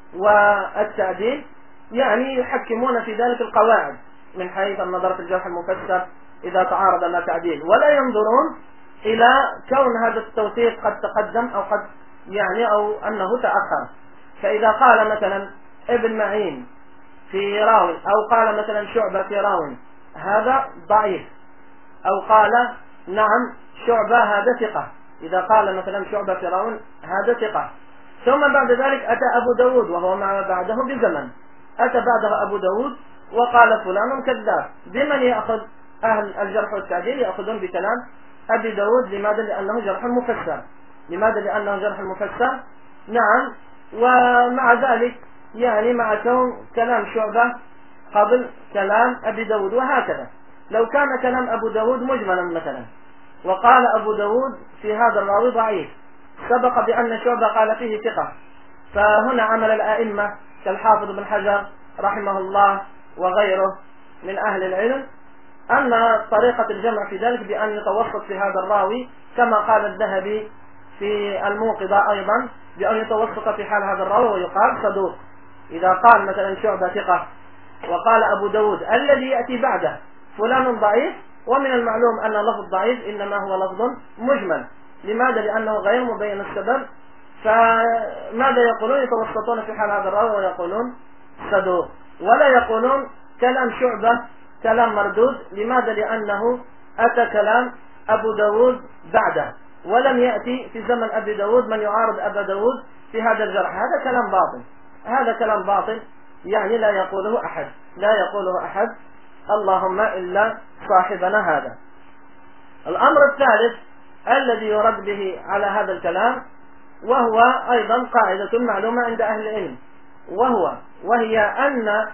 والتعديل يعني يحكمون في ذلك القواعد من حيث النظر في الجرح المفسر إذا تعارض مع تعديل، ولا ينظرون إلى كون هذا التوثيق قد تقدم أو قد يعني أو أنه تأخر. فإذا قال مثلا ابن معين في راو، أو قال مثلا شعبة في راو هذا ضعيف، أو قال نعم شعبة هذا ثقة، إذا قال مثلا شعبة في راو هذا ثقة، ثم بعد ذلك أتى أبو داود وهو مع بعده بزمن، أتى بعده أبو داود وقال فلان كذاب، بمن يأخذ أهل الجرح والتعديل؟ يأخذون بكلام أبي داود. لماذا؟ لأنه جرح مفسر. لماذا؟ لأنه جرح مفسر. نعم. ومع ذلك يعني مع كون كلام شعبة قبل كلام أبي داود، وهكذا لو كان كلام أبو داود مجملا مثلا وقال أبو داود في هذا الراوي ضعيف، سبق بأن شعبة قال فيه ثقة، فهنا عمل الأئمة كالحافظ بن حجر رحمه الله وغيره من أهل العلم أن طريقة الجمع في ذلك بأن يتوسط في هذا الراوي، كما قال الذهبي في الموقظة أيضا بأن يتوسط في حال هذا الراوي ويقال صدوق. إذا قال مثلا شعبة ثقة وقال أبو داود الذي يأتي بعده فلان ضعيف، ومن المعلوم أن لفظ ضعيف إنما هو لفظ مجمل. لماذا؟ لأنه غير مبين السبب. فماذا يقولون؟ يتوسطون في حال هذا الراوي ويقولون صدوق، ولا يقولون كلام شعبة كلام مردود. لماذا؟ لأنه أتى كلام أبو داود بعده، ولم يأتي في زمن أبي داود من يعارض أبا داود في هذا الجرح. هذا كلام باطل، هذا كلام باطل يعني لا يقوله أحد، لا يقوله أحد اللهم إلا صاحبنا هذا. الأمر الثالث الذي يرد به على هذا الكلام، وهو أيضا قاعدة معلومة عند أهل العلم، وهو وهي أن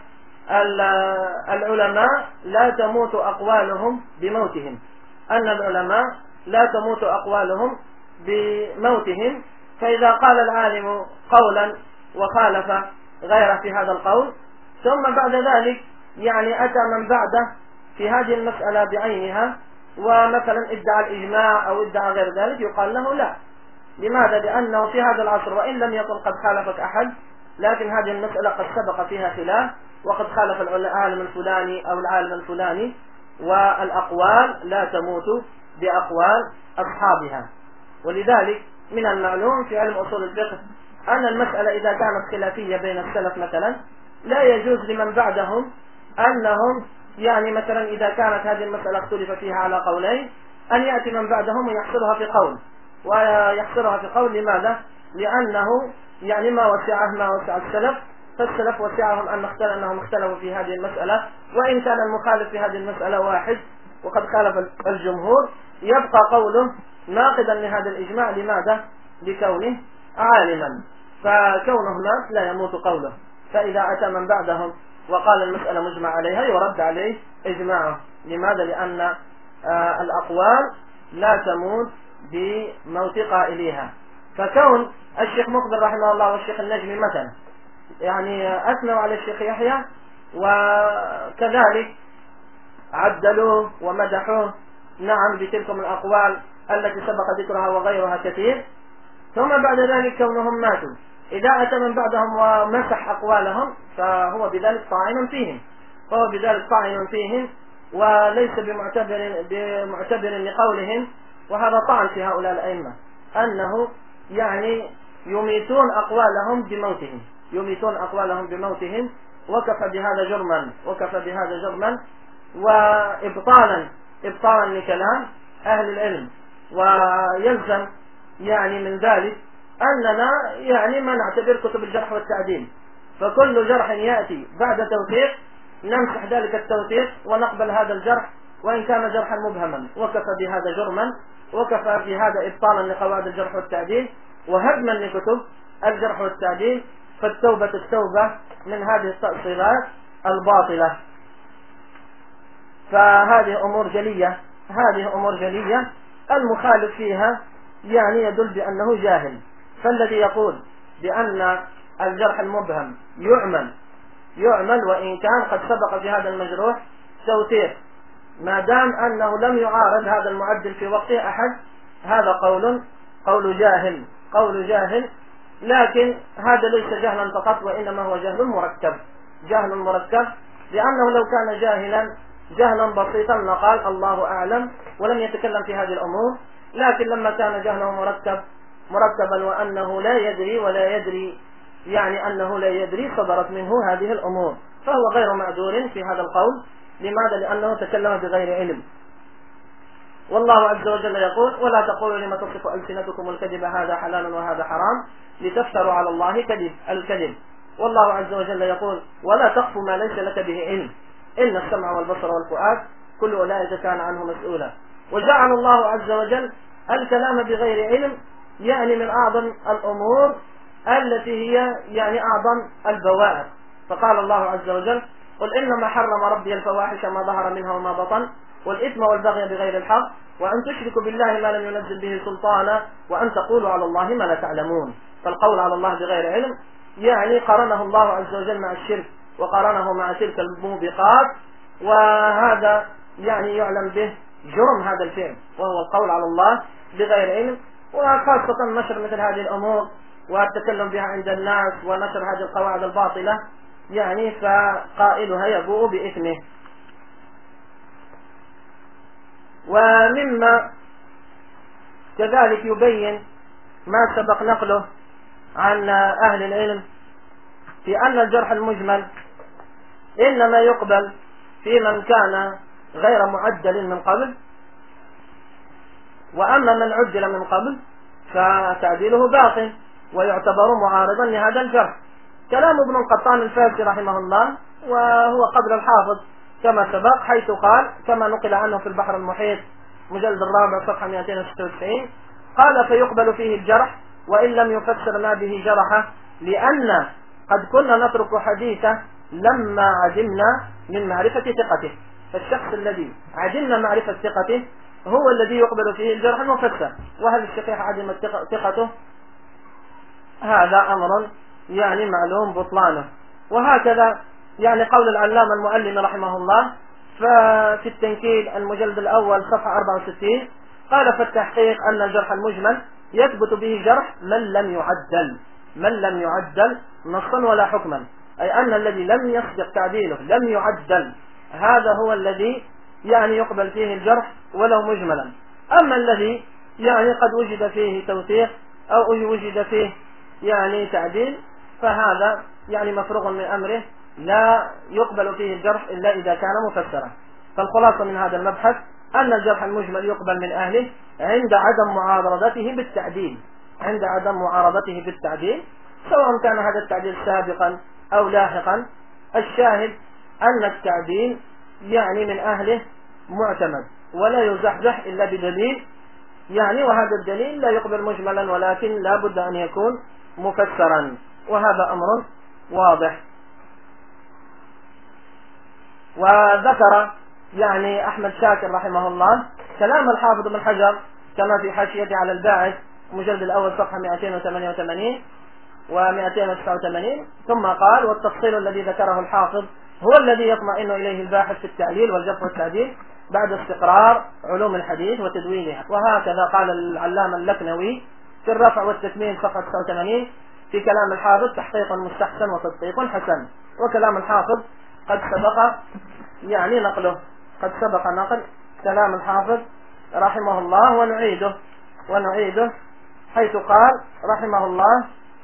العلماء لا تموت أقوالهم بموتهم، أن العلماء لا تموت أقوالهم بموتهم. فإذا قال العالم قولا وخالف غيره في هذا القول، ثم بعد ذلك يعني أتى من بعده في هذه المسألة بعينها ومثلا ادعى الإجماع أو ادعى غير ذلك، يقال له لا. لماذا؟ لأنه في هذا العصر وإن لم يكن قد خالفك أحد، لكن هذه المسألة قد سبق فيها خلاف وقد خالف العالم الفلاني أو العالم الفلاني، والأقوال لا تموت بأقوال أصحابها. ولذلك من المعلوم في علم أصول الفقه أن المسألة إذا كانت خلافية بين السلف مثلا لا يجوز لمن بعدهم أنهم يعني مثلا إذا كانت هذه المسألة اختلف فيها على قولين أن يأتي من بعدهم ويحصرها في قول ويحصرها في قول. لماذا؟ لأنه يعني ما وسعه ما وسع السلف، فالسلف وسعهم أن أنهم اختلفوا في هذه المسألة، وإن كان المخالف في هذه المسألة واحد وقد خالف الجمهور يبقى قوله ناقضا لهذا الإجماع. لماذا؟ لكونه عالما، فكونه ناقض لا يموت قوله. فإذا أتى من بعدهم وقال المسألة مجمع عليها يرد عليه إجماعه. لماذا؟ لأن آه الأقوال لا تموت بموت قائليها. فكون الشيخ مقبل رحمه الله والشيخ النجمي مثلا يعني أثنوا على الشيخ يحيى وكذلك عدلوه ومدحوه نعم بتلكم الأقوال التي سبق ذكرها وغيرها كثير، ثم بعد ذلك كونهم ماتوا إذا أتى من بعدهم ومسح أقوالهم فهو بذلك طاعن فيهم فهو بذلك طاعن فيهم وليس بمعتبر بمعتبر لقولهم، وهذا طعن في هؤلاء الأئمة أنه يعني يميتون أقوالهم بموتهم يميتون أقوالهم بموتهم وكفى بهذا جرما وكفى بهذا جرما وإبطالا إبطالا لكلام أهل العلم. ويلزم يعني من ذلك أننا يعني ما نعتبر كتب الجرح والتعديل، فكل جرح يأتي بعد توثيق نمسح ذلك التوثيق ونقبل هذا الجرح وإن كان جرحا مبهما، وكفى بهذا جرما وكفى بهذا إبطالا لقواعد الجرح والتعديل وهدما لكتب الجرح والتعديل. فالتوبة التوبة من هذه التأصيلات الباطلة. فهذه أمور جلية هذه أمور جلية المخالف فيها يعني يدل بأنه جاهل. فالذي يقول بأن الجرح المبهم يعمل يعمل وإن كان قد سبق في هذا المجروح توثيق ما دام أنه لم يعارض هذا المعدل في وقته أحد، هذا قول قول جاهل قول جاهل لكن هذا ليس جهلا فقط وإنما هو جهل مركب جهل مركب لأنه لو كان جاهلا جهلا بسيطا لقال الله أعلم ولم يتكلم في هذه الأمور، لكن لما كان جهله مركب مركبا وأنه لا يدري ولا يدري يعني أنه لا يدري صدرت منه هذه الأمور، فهو غير معذور في هذا القول. لماذا؟ لأنه تكلم بغير علم. والله عز وجل يقول ولا تقولوا لما تصف ألسنتكم الكذب هذا حلال وهذا حرام لتفتروا على الله كذب الكذب. والله عز وجل يقول ولا تقف ما ليس لك به علم إن السمع والبصر والفؤاد كل أولئك كان عنه مسؤولا. وجعل الله عز وجل الكلام بغير علم يعني من أعظم الأمور التي هي يعني أعظم البوائر. فقال الله عز وجل قل إنما حرم ربي الفواحش ما ظهر منها وما بطن والإثم والبغي بغير الحق وأن تشركوا بالله ما لم ينزل به سلطانا وأن تقولوا على الله ما لا تعلمون. فالقول على الله بغير علم يعني قرنه الله عز وجل مع الشرك وقرنه مع تلك الموبقات، وهذا يعني يعلم به جرم هذا الفعل وهو القول على الله بغير علم، وخاصة نشر مثل هذه الأمور والتكلم بها عند الناس ونشر هذه القواعد الباطلة يعني فقائلها يبوء بإثمه. ومما كذلك يبين ما سبق نقله عن أهل العلم في أن الجرح المجمل إنما يقبل في من كان غير معدل من قبل، وأما من عدل من قبل فتعديله باق ويعتبر معارضا لهذا الجرح. كلام ابن القطان الفاسي رحمه الله وهو قبل الحافظ كما سبق، حيث قال كما نقل عنه في البحر المحيط مجلد الرابع صفحة مئتين وستة وتسعين قال فيقبل فيه الجرح وإن لم يفسر ما به جرحه لأن قد كنا نترك حديثه لما عدمنا من معرفة ثقته. فالشخص الذي عدمنا معرفة ثقته هو الذي يقبل فيه الجرح المفسر، وهل الشقيح عدم ثقته هذا أمر يعني معلوم بطلانه. وهكذا يعني قول العلامة المؤلم رحمه الله ففي التنكيل المجلد الأول صفحة أربعة وستين قال فالتحقيق أن الجرح المجمل يثبت به جرح من لم يعدل من لم يعدل نصا ولا حكما، أي أن الذي لم يصدق تعديله لم يعدل هذا هو الذي يعني يقبل فيه الجرح ولو مجملا. أما الذي يعني قد وجد فيه توثيق أو وجد فيه يعني تعديل فهذا يعني مفروغ من أمره لا يقبل فيه الجرح إلا إذا كان مفسرا. فالخلاصة من هذا المبحث أن الجرح المجمل يقبل من أهله عند عدم معارضته بالتعديل عند عدم معارضته بالتعديل سواء كان هذا التعديل سابقا أو لاحقا. الشاهد أن التعديل يعني من أهله معتمد ولا يزحزح إلا بدليل يعني، وهذا الدليل لا يقبل مجملا ولكن لا بد أن يكون مفسرا، وهذا أمر واضح. وذكر يعني أحمد شاكر رحمه الله كلام الحافظ بن حجر كما في حاشيته على الباعث المجلد الأول صفحة مئتين وثمانية وثمانين ومئتين وتسعة وثمانين. ثم قال: والتفصيل الذي ذكره الحافظ هو الذي يطمئن إليه الباحث في التعليل والجرح والتعديل بعد استقرار علوم الحديث وتدوينها. وهكذا قال العلامة اللكنوي في الرفع والتكميل صفحة تسعة وثمانين في كلام الحافظ: تحقيق مستحسن وتدقيق حسن. وكلام الحافظ قد سبق يعني نقله، قد سبق نقل كلام الحافظ رحمه الله ونعيده ونعيده حيث قال رحمه الله: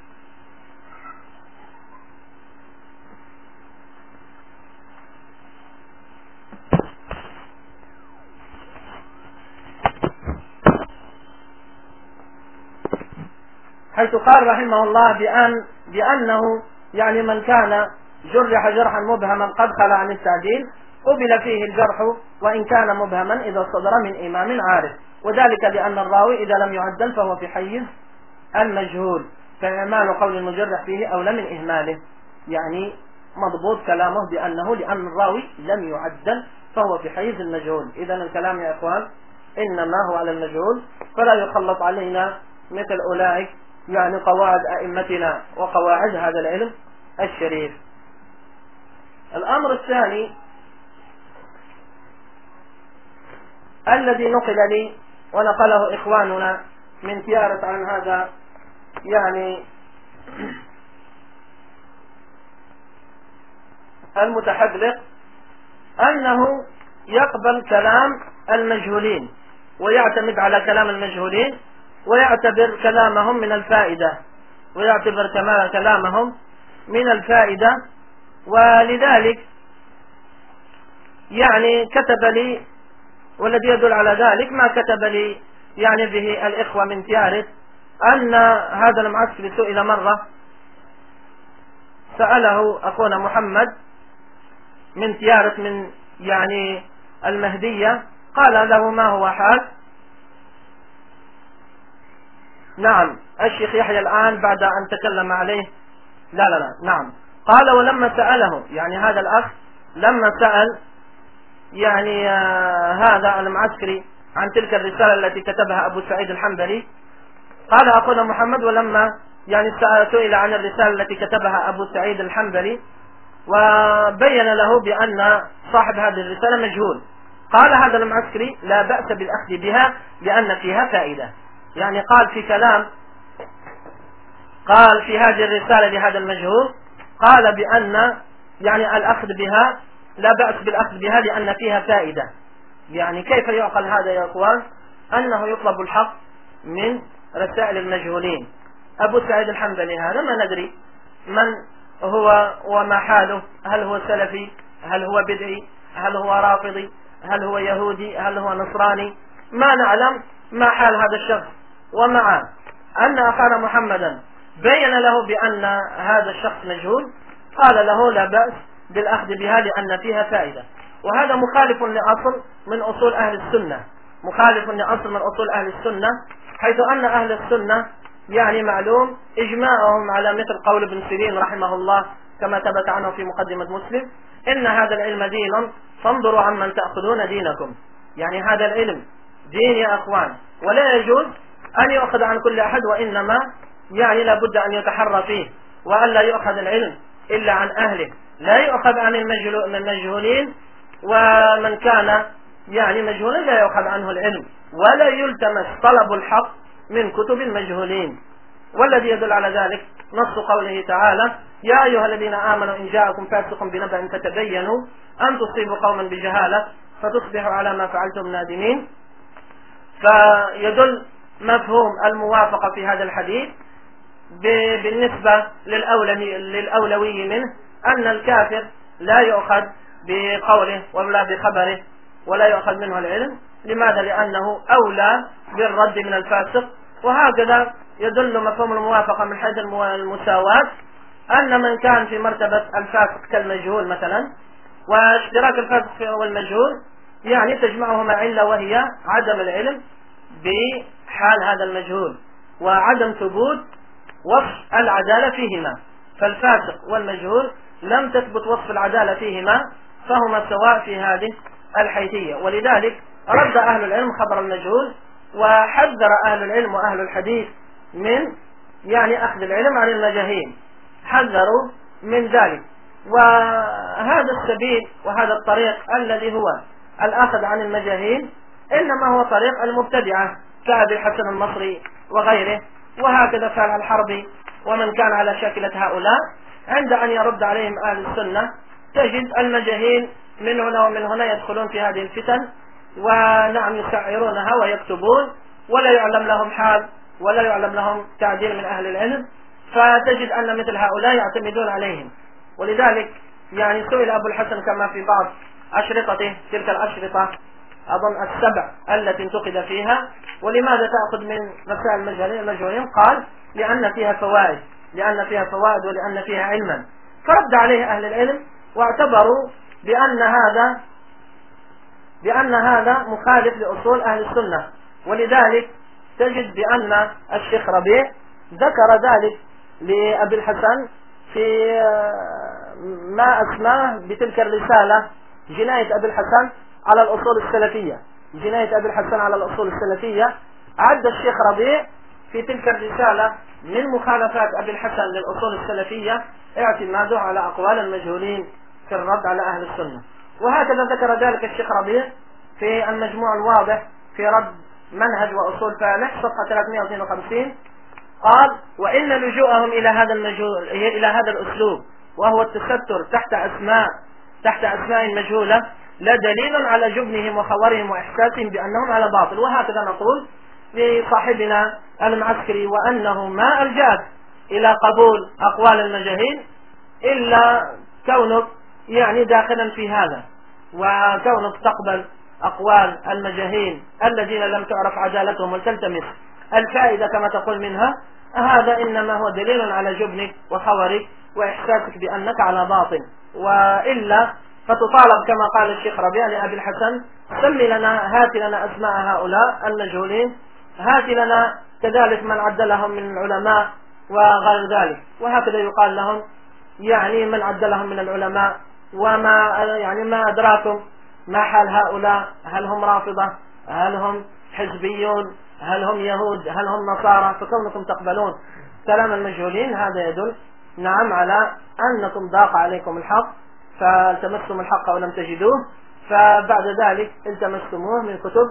حيث قال رحمه الله بأن بأنه يعني من كان جرح جرحا مبهما قد خلا عن التعديل قبل فيه الجرح وإن كان مبهما إذا صدر من إمام عارف، وذلك لأن الراوي إذا لم يعدل فهو في حيز المجهول، فإعمال قول المجرح فيه أولى من إهماله. يعني مضبوط كلامه بأنه لأن الراوي لم يعدل فهو في حيز المجهول. إذا الكلام يا إخوان إنما هو على المجهول، فلا يخلط علينا مثل أولئك يعني قواعد أئمتنا وقواعد هذا العلم الشريف. الأمر الثاني الذي نقل لي ونقله إخواننا من تيارة عن هذا يعني المتحذلق أنه يقبل كلام المجهولين ويعتمد على كلام المجهولين ويعتبر كلامهم من الفائدة ويعتبر كلامهم من الفائدة ولذلك يعني كتب لي، والذي يدل على ذلك ما كتب لي يعني به الإخوة من تيارة أن هذا المعسكري سئل مرة، سأله أخونا محمد من تيارة من يعني المهدية، قال له: ما هو حال؟ نعم الشيخ يحيى الآن بعد أن تكلم عليه لا لا لا نعم قال: ولما سأله يعني هذا الأخ لما سأل يعني آه هذا المعسكري عن تلك الرسالة التي كتبها أبو سعيد الحنبلي، قال أخونا محمد: ولما يعني سئل عن الرسالة التي كتبها أبو سعيد الحنبلي وبين له بأن صاحب هذه الرسالة مجهول، قال هذا المعسكري: لا بأس بالأخذ بها لأن فيها فائدة. يعني قال في كلام قال في هذه الرسالة لهذا المجهول قال بأن يعني الأخذ بها لا بأس بالأخذ بها لأن فيها فائدة. يعني كيف يعقل هذا يا أخوان؟ أنه يطلب الحق من رسائل المجهولين. أبو سعيد الحنبلي هذا ما ندري من هو وما حاله، هل هو سلفي، هل هو بدعي، هل هو رافضي، هل هو يهودي، هل هو نصراني، ما نعلم ما حال هذا الشخص. ومع أن أخانا محمدا بين له بأن هذا الشخص مجهول قال له: لا بأس بالأخذ بها لأن فيها فائدة. وهذا مخالف لأصل من أصول أهل السنة، مخالف لأصل من أصول أهل السنة، حيث أن أهل السنة يعني معلوم إجماعهم على مثل قول ابن سيرين رحمه الله كما ثبت عنه في مقدمة مسلم: إن هذا العلم دين فانظروا عمن تأخذون دينكم. يعني هذا العلم دين يا أخوان، ولا يجوز أن يؤخذ عن كل أحد، وإنما يعني لابد أن يتحرى فيه وأن لا يؤخذ العلم إلا عن أهله، لا يؤخذ عن المجهولين، ومن كان يعني مجهولا لا يؤخذ عنه العلم، ولا يلتمس طلب الحق من كتب المجهولين. والذي يدل على ذلك نص قوله تعالى: يا أيها الذين آمنوا إن جاءكم فاسق بنبأ فتبينوا أن تصيبوا قوما بجهالة فتصبحوا على ما فعلتم نادمين. فيدل مفهوم الموافقة في هذا الحديث بالنسبة للأولوي منه أن الكافر لا يؤخذ بقوله ولا بخبره ولا يؤخذ منه العلم. لماذا؟ لأنه أولى بالرد من الفاسق. وهكذا يدل مفهوم الموافقة من حيث المساواة أن من كان في مرتبة الفاسق كالمجهول مثلا، واشتراك الفاسق والمجهول يعني تجمعهما علة وهي عدم العلم بحال هذا المجهول وعدم ثبوت وصف العدالة فيهما، فالفاسق والمجهول لم تثبت وصف العدالة فيهما فهما سواء في هذه الحيثية. ولذلك رد أهل العلم خبر المجهول وحذر أهل العلم وأهل الحديث من يعني أخذ العلم عن المجاهيل، حذروا من ذلك. وهذا السبيل وهذا الطريق الذي هو الأخذ عن المجاهيل إنما هو طريق المبتدعة كأبي الحسن المصري وغيره، وهكذا فعل الحربي ومن كان على شاكلة هؤلاء. عند أن يرد عليهم أهل السنة تجد المجاهيل من هنا ومن هنا يدخلون في هذه الفتن، ونعم يسعرونها ويكتبون ولا يعلم لهم حال ولا يعلم لهم تعديل من أهل العلم، فتجد أن مثل هؤلاء يعتمدون عليهم. ولذلك يعني سئل أبو الحسن كما في بعض أشرطته، تلك الأشرطة أظن السبع التي انتقد فيها، ولماذا تأخذ من مسائل المجهولين؟ قال لأن فيها فوائد، لأن فيها فوائد ولأن فيها علما. فرد عليه أهل العلم واعتبروا بأن هذا بأن هذا مخالف لأصول أهل السنة. ولذلك تجد بأن الشيخ ربيع ذكر ذلك لأبي الحسن في ما أسماه بتلك الرسالة جناية أبي الحسن على الأصول السلفية. جناية أبي الحسن على الأصول السلفية عد الشيخ ربيع في تلك الرسالة من مخالفات أبي الحسن للأصول السلفية اعتماده على أقوال المجهولين في الرد على أهل السنة. وهكذا ذكر ذلك الشيخ ربيع في المجموع الواضح في رد منهج وأصول فالح صفحة ثلاثمائة واثنين وخمسين، قال وإن لجوءهم إلى هذا المجهول إلى هذا الأسلوب وهو التستر تحت أسماء تحت أسماء مجهولة لا دليل على جبنهم وخورهم وإحساسهم بأنهم على باطل. وهكذا نقول لصاحبنا المعسكري وأنه ما ألجأك إلى قبول أقوال المجاهيل إلا كونك يعني داخلا في هذا، وكونك تقبل أقوال المجاهيل الذين لم تعرف عدالتهم وتلتمس الفائدة كما تقول منها، هذا إنما هو دليل على جبنك وخورك وإحساسك بأنك على باطل. وإلا فتطالب كما قال الشيخ ربيع لأبي الحسن سمي لنا هات لنا أسماء هؤلاء المجهولين، هات لنا كذلك من عدلهم من العلماء وغير ذلك. وهكذا يقال لهم يعني من عدلهم من العلماء وما يعني ما أدراكم ما حال هؤلاء، هل هم رافضة، هل هم حزبيون، هل هم يهود، هل هم نصارى؟ فكونكم تقبلون كلام المجهولين هذا يدل نعم على أنكم ضاق عليكم الحق فالتمستم الحق ولم تجدوه، فبعد ذلك التمستموه من كتب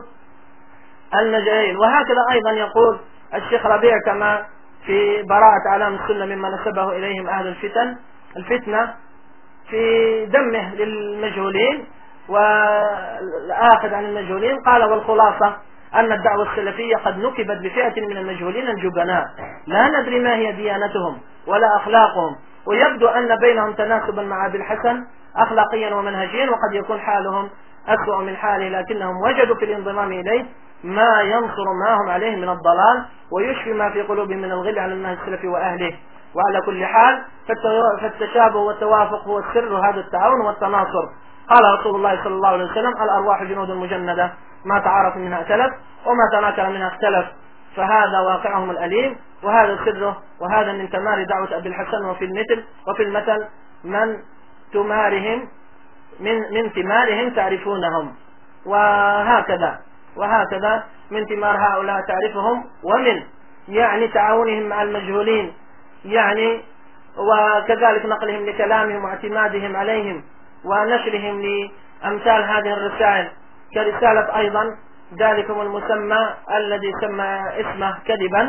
المجاهيل. وهكذا أيضا يقول الشيخ ربيع كما في براءة أعلام السنة مما نسبه إليهم أهل الفتن الفتنة في دمه للمجهولين والآخذ عن المجهولين، قال والخلاصة أن الدعوة السلفية قد نكبت بفئة من المجهولين الجبناء لا ندري ما هي ديانتهم ولا أخلاقهم، ويبدو أن بينهم تناسبا مع أبي الحسن أخلاقيا ومنهجيا، وقد يكون حالهم أسوأ من حاله، لكنهم وجدوا في الانضمام إليه ما ينصر ما هم عليه من الضلال ويشفي ما في قلوبهم من الغل على المنهج السلفي وأهله. وعلى كل حال فالتشابه والتوافق هو السر هذا التعاون والتناصر. قال رسول الله صلى الله عليه وسلم الأرواح جنود مجندة ما تعارف منها ائتلف وما تناكر منها اختلف، فهذا واقعهم الأليم وهذا سره، وهذا من تمار دعوة أبي الحسن. وفي المثل وفي المثل من تمارهم من من ثمارهم تعرفونهم، وهكذا وهكذا من ثمار هؤلاء تعرفهم، ومن يعني تعاونهم مع المجهولين يعني وكذلك نقلهم لكلامهم واعتمادهم عليهم ونشرهم لأمثال هذه الرسائل، كرسالة أيضا ذلكم المسمى الذي سمى اسمه كذبا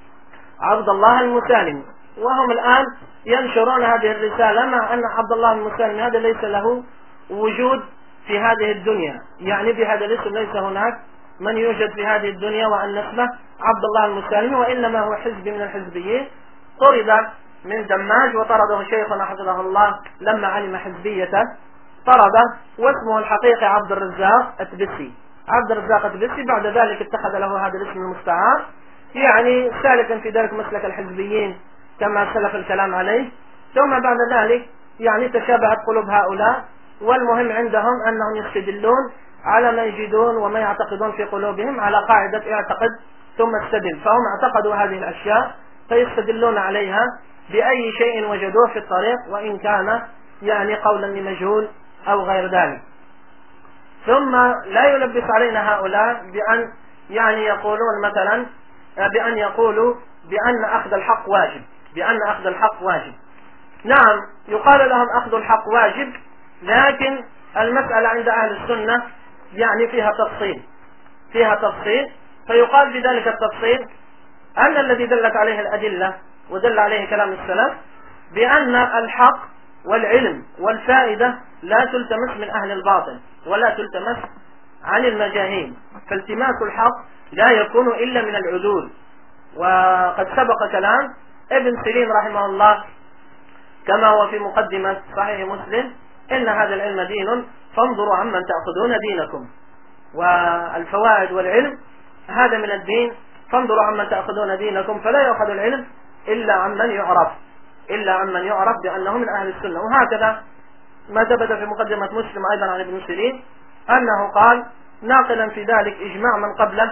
عبد الله المسالم، وهم الآن ينشرون هذه الرسالة مع أن عبد الله المسالم هذا ليس له وجود في هذه الدنيا، يعني بهذا الاسم ليس هناك من يوجد في هذه الدنيا وأن اسمه عبد الله المسالم، وإنما هو حزب من الحزبيين طرد من دماج وطرده شيخنا حفظه الله لما علم حزبيته طرده، واسمه الحقيقي عبد الرزاق التبسي عبد الرزاق التبسي. بعد ذلك اتخذ له هذا الاسم المستعار، يعني سالكا في ذلك مسلك الحزبيين كما سلف الكلام عليه. ثم بعد ذلك يعني تشابهت قلوب هؤلاء، والمهم عندهم أنهم يستدلون على ما يجدون وما يعتقدون في قلوبهم على قاعدة اعتقد ثم استدل، فهم اعتقدوا هذه الأشياء فيستدلون عليها بأي شيء وجدوه في الطريق وإن كان يعني قولا لمجهول أو غير ذلك. ثم لا يلبس علينا هؤلاء بأن يعني يقولون مثلا بأن يقولوا بأن أخذ الحق واجب، بأن أخذ الحق واجب. نعم يقال لهم أخذ الحق واجب، لكن المسألة عند أهل السنة يعني فيها تفصيل، فيها تفصيل، فيقال بذلك التفصيل أن الذي دلت عليه الأدلة ودل عليه كلام السلف بأن الحق والعلم والفائدة لا تلتمس من أهل الباطل ولا تلتمس عن المجاهيل، فالتماس الحق لا يكون إلا من العدول. وقد سبق كلام ابن سيرين رحمه الله كما هو في مقدمة صحيح مسلم: إن هذا العلم دين فانظروا عمن تأخذون دينكم. والفوائد والعلم هذا من الدين، فانظروا عمن تأخذون دينكم، فلا يأخذ العلم إلا عمن يعرف، إلا عمن يعرف بأنه من أهل السنة. وهكذا ما ثبت في مقدمة مسلم أيضا عن ابن سيرين أنه قال ناقلا في ذلك إجماع من قبله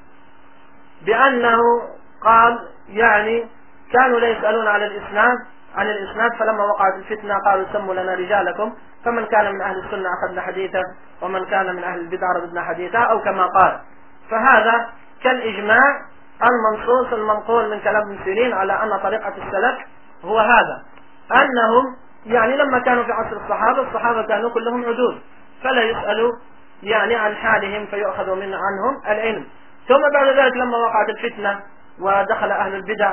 بأنه قال يعني كانوا لا يسألون على الإسناد عن الإسناد، فلما وقعت الفتنة قالوا سموا لنا رجالكم، فمن كان من أهل السنة أخذنا حديثه ومن كان من أهل البدع رددنا حديثه، أو كما قال. فهذا كالإجماع المنصوص المنقول من كلام ابن سيرين على أن طريقة السلف هو هذا، أنهم يعني لما كانوا في عصر الصحابة، الصحابة كانوا كلهم عدول فلا يسألوا يعني عن حالهم فيؤخذ من عنهم العلم. ثم بعد ذلك لما وقعت الفتنة ودخل أهل البدع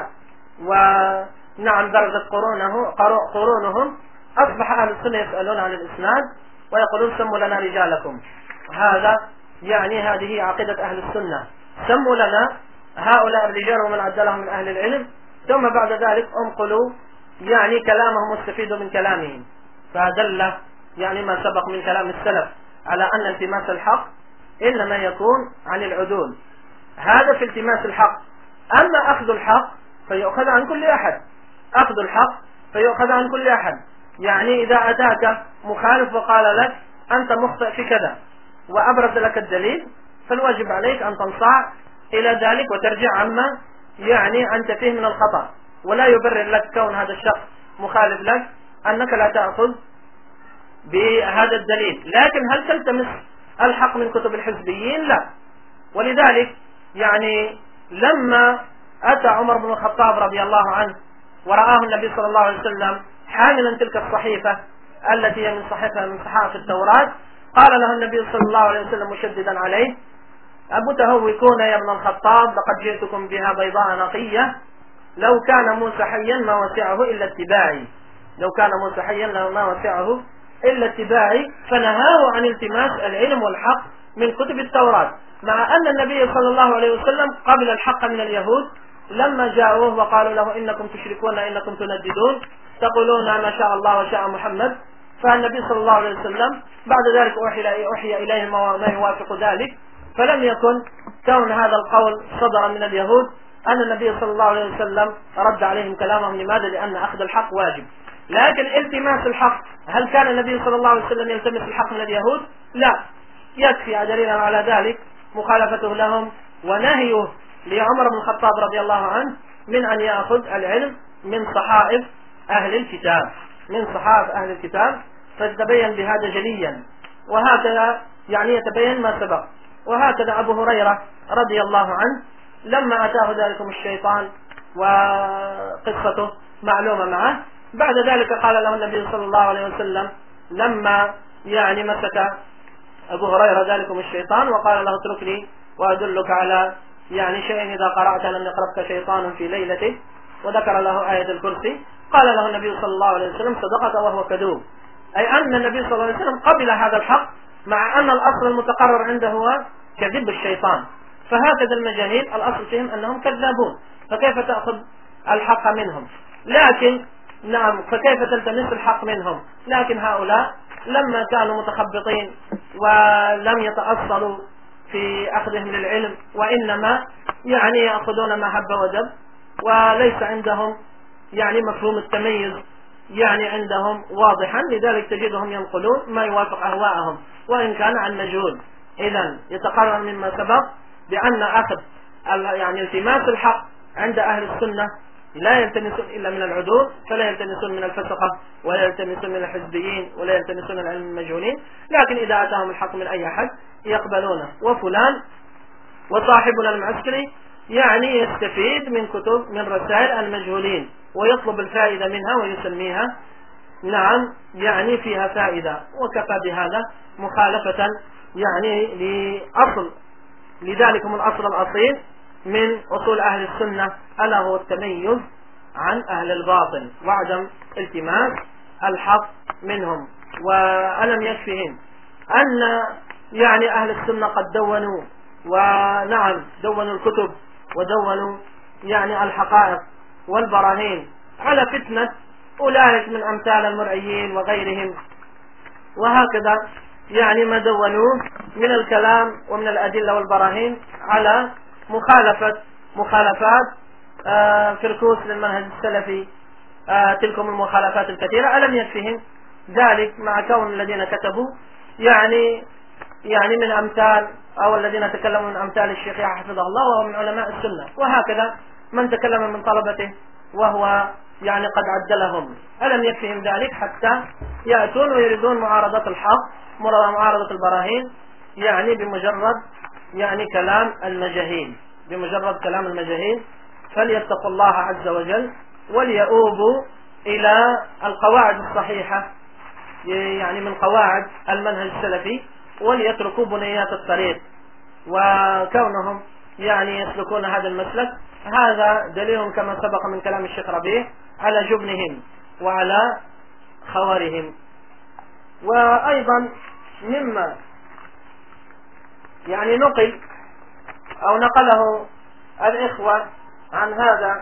ونعم درجت قرونه قرونهم، أصبح أهل السنة يسألون عن الإسناد ويقولون سموا لنا رجالكم. هذا يعني هذه عقيدة أهل السنة، سموا لنا هؤلاء الرجال ومن عدلهم من أهل العلم، ثم بعد ذلك انقلوا يعني كلامهم واستفيدوا من كلامهم. فدل يعني ما سبق من كلام السلف على أن التماس الحق إنما يكون عن العدول، هذا في التماس الحق. أما أخذ الحق فيؤخذ عن كل أحد، أخذ الحق فيؤخذ عن كل أحد. يعني إذا أتاك مخالف وقال لك أنت مخطئ في كذا وأبرز لك الدليل، فالواجب عليك أن تنصاع إلى ذلك وترجع عما يعني أنت فيه من الخطأ، ولا يبرر لك كون هذا الشخص مخالف لك أنك لا تأخذ بهذا الدليل. لكن هل تلتمس الحق من كتب الحزبيين؟ لا. ولذلك يعني لما أتى عمر بن الخطاب رضي الله عنه ورآه النبي صلى الله عليه وسلم حاملا تلك الصحيفة التي هي من صحيفة من صحائف التوراة، قال له النبي صلى الله عليه وسلم مشددا عليه: أمتهوكون يا ابن الخطاب، لقد جئتكم بها بيضاء نقية، لو كان موسى حيا ما وسعه إلا اتباعي، لو كان موسى حيا ما وسعه إلا اتباعي. فنهاه عن التماس العلم والحق من كتب التوراة، مع أن النبي صلى الله عليه وسلم قبل الحق من اليهود لما جاءوه وقالوا له إنكم تشركون إنكم تنددون تقولون ما شاء الله وشاء محمد. فالنبي صلى الله عليه وسلم بعد ذلك أوحي إليه ما يوافق ذلك، فلم يكن كون هذا القول صدر من اليهود أن النبي صلى الله عليه وسلم رد عليهم كلامهم. لماذا؟ لأن أخذ الحق واجب. لكن التماس الحق، هل كان النبي صلى الله عليه وسلم يلتمس الحق من اليهود؟ لا. يكفي دليلا على ذلك مخالفته لهم ونهيه لعمر بن الخطاب رضي الله عنه من أن يأخذ العلم من صحائف أهل الكتاب، من صحائف أهل الكتاب، فتبين بهذا جليا. وهكذا يعني يتبين ما سبق. وهكذا أبو هريرة رضي الله عنه لما أتاه ذلكم الشيطان وقصته معلومة معه، بعد ذلك قال له النبي صلى الله عليه وسلم لما يعني مسك أبو هريرة ذلكم الشيطان وقال له اتركني وأدلك على يعني شيء إذا قرأت لم يقربك شيطان في ليلته، وذكر له آية الكرسي، قال له النبي صلى الله عليه وسلم صدقك وهو كذوب، أي أن النبي صلى الله عليه وسلم قبل هذا الحق مع أن الأصل المتقرر عنده هو كذب الشيطان. فهكذا المجاهيل الأصل فيهم أنهم كذابون، فكيف تأخذ الحق منهم؟ لكن نعم، فكيف تلتمس الحق منهم؟ لكن هؤلاء لما كانوا متخبطين ولم يتأصلوا في أخذهم للعلم، وإنما يعني يأخذون ما هب ودب، وليس عندهم يعني مفهوم التميز يعني عندهم واضحا، لذلك تجدهم ينقلون ما يوافق أهواءهم وإن كان عن مجهول. إذن يتقرر مما سبق بأن أخذ يعني التماس الحق عند أهل السنة لا يلتمسون إلا من العدول، فلا يلتمسون من الفسقة ولا يلتمسون من الحزبيين ولا يلتمسون العلم المجهولين، لكن إذا أتاهم الحق من أي أحد يقبلونه. وفلان وصاحبنا المعسكري يعني يستفيد من كتب من رسائل المجهولين ويطلب الفائدة منها ويسميها نعم يعني فيها فائدة، وكفى بهذا مخالفة يعني لأصل لذلكم الأصل الأصيل من أصول أهل السنة، ألا هو التميز عن أهل الباطل وعدم التماس الحق منهم. وألم يكفهم أن يعني أهل السنة قد دونوا ونعم دونوا الكتب ودونوا يعني الحقائق والبراهين على فتنة أولئك من أمثال المرعيين وغيرهم، وهكذا يعني ما دونوه من الكلام ومن الأدلة والبراهين على مخالفة مخالفات آه فركوس للمنهج السلفي، آه تلكم المخالفات الكثيرة. ألم يكفهم ذلك مع كون الذين كتبوا يعني يعني من أمثال أو الذين تكلموا من أمثال الشيخ يحيى حفظه الله وهو من علماء السنة، وهكذا من تكلم من طلبته وهو يعني قد عدلهم. ألم يكفهم ذلك حتى يأتون ويريدون معارضة الحق معارضة البراهين يعني بمجرد يعني كلام المجاهيل بمجرد كلام المجاهيل. فليتقوا الله عز وجل وليؤوبوا إلى القواعد الصحيحة يعني من قواعد المنهج السلفي، وليتركوا بنيات الطريق، وكونهم يعني يسلكون هذا المسلك هذا دليل كما سبق من كلام الشيخ ربيع على جبنهم وعلى خوارهم. وأيضا مما يعني نقل أو نقله الإخوة عن هذا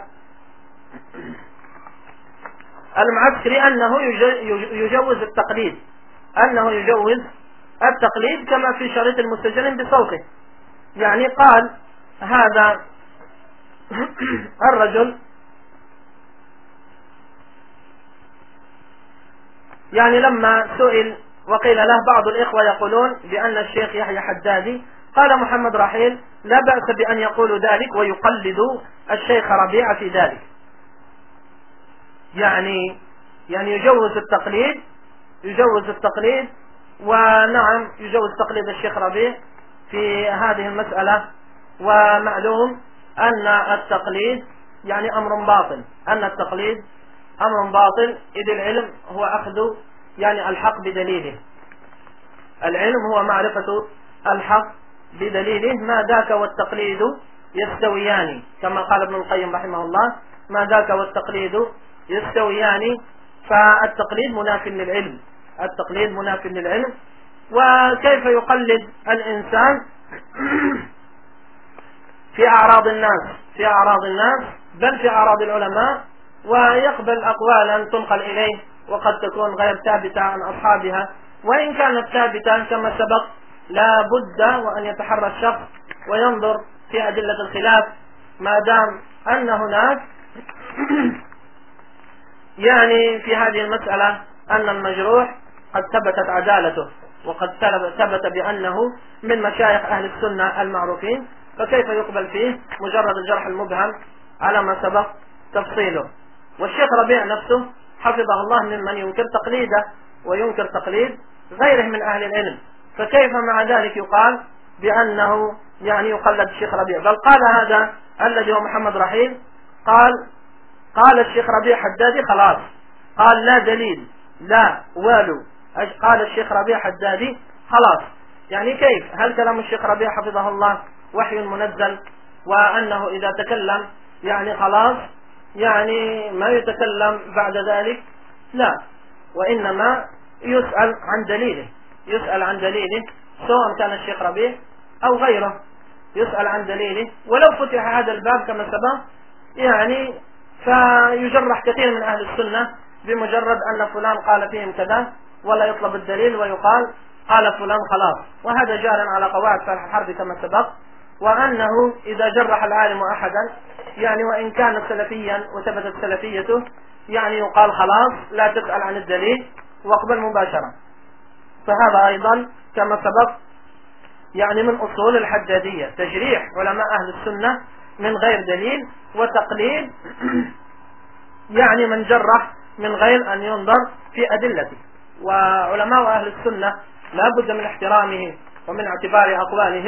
المعسكري أنه يجوز التقليد أنه يجوز التقليد كما في شريط المستجن بصوته. يعني قال هذا الرجل يعني لما سئل وقيل له بعض الإخوة يقولون بأن الشيخ يحيى حدادي، قال محمد رحيل لا بأس بأن يقولوا ذلك ويقلدوا الشيخ ربيع في ذلك. يعني يعني يجوز التقليد يجوز التقليد ونعم يجوز تقليد الشيخ ربيع في هذه المسألة. ومعلوم أن التقليد يعني أمر باطل أن التقليد أمر باطل إذ العلم هو أخذ يعني الحق بدليله. العلم هو معرفة الحق بدليله، ما ذاك والتقليد يستويان كما قال ابن القيم رحمه الله، ما ذاك والتقليد يستويان. فالتقليد مناف للعلم التقليد مناف للعلم. وكيف يقلد الإنسان في أعراض الناس في أعراض الناس بل في أعراض العلماء، ويقبل أقوالا تنقل إليه وقد تكون غير ثابتة عن أصحابها، وإن كانت ثابتة كما سبق لا بد وأن يتحرى الشخص وينظر في أدلة الخلاف ما دام أن هناك يعني في هذه المسألة أن المجروح قد ثبتت عدالته وقد ثبت بأنه من مشايخ أهل السنة المعروفين، فكيف يقبل فيه مجرد الجرح المبهم على ما سبق تفصيله. والشيخ ربيع نفسه حفظه الله ممن ينكر تقليده وينكر تقليد غيره من أهل العلم، فكيف مع ذلك يقال بأنه يعني يقلد الشيخ ربيع؟ بل قال هذا الذي هو محمد رحيل قال قال الشيخ ربيع حدادي خلاص، قال لا دليل لا والو، قال الشيخ ربيع حدادي خلاص. يعني كيف؟ هل كلام الشيخ ربيع حفظه الله وحي منزل وأنه إذا تكلم يعني خلاص يعني ما يتكلم بعد ذلك؟ لا، وإنما يسأل عن دليله يسأل عن دليله سواء كان الشيخ ربيع أو غيره، يسأل عن دليله. ولو فتح هذا الباب كما سبق يعني فيجرح كثير من أهل السنة بمجرد أن فلان قال فيهم كذا، ولا يطلب الدليل ويقال قال فلان خلاص. وهذا جار على قواعد فالح الحرب كما سبق، وأنه إذا جرح العالم أحدا يعني وإن كان سلفيا وثبتت سلفيته يعني يقال خلاص لا تسأل عن الدليل واقبل مباشرة. فهذا أيضا كما سبق يعني من أصول الحدادية، تجريح علماء أهل السنة من غير دليل وتقليد يعني من جرح من غير أن ينظر في أدلته. وعلماء أهل السنة لا بد من احترامهم ومن اعتبار أقوالهم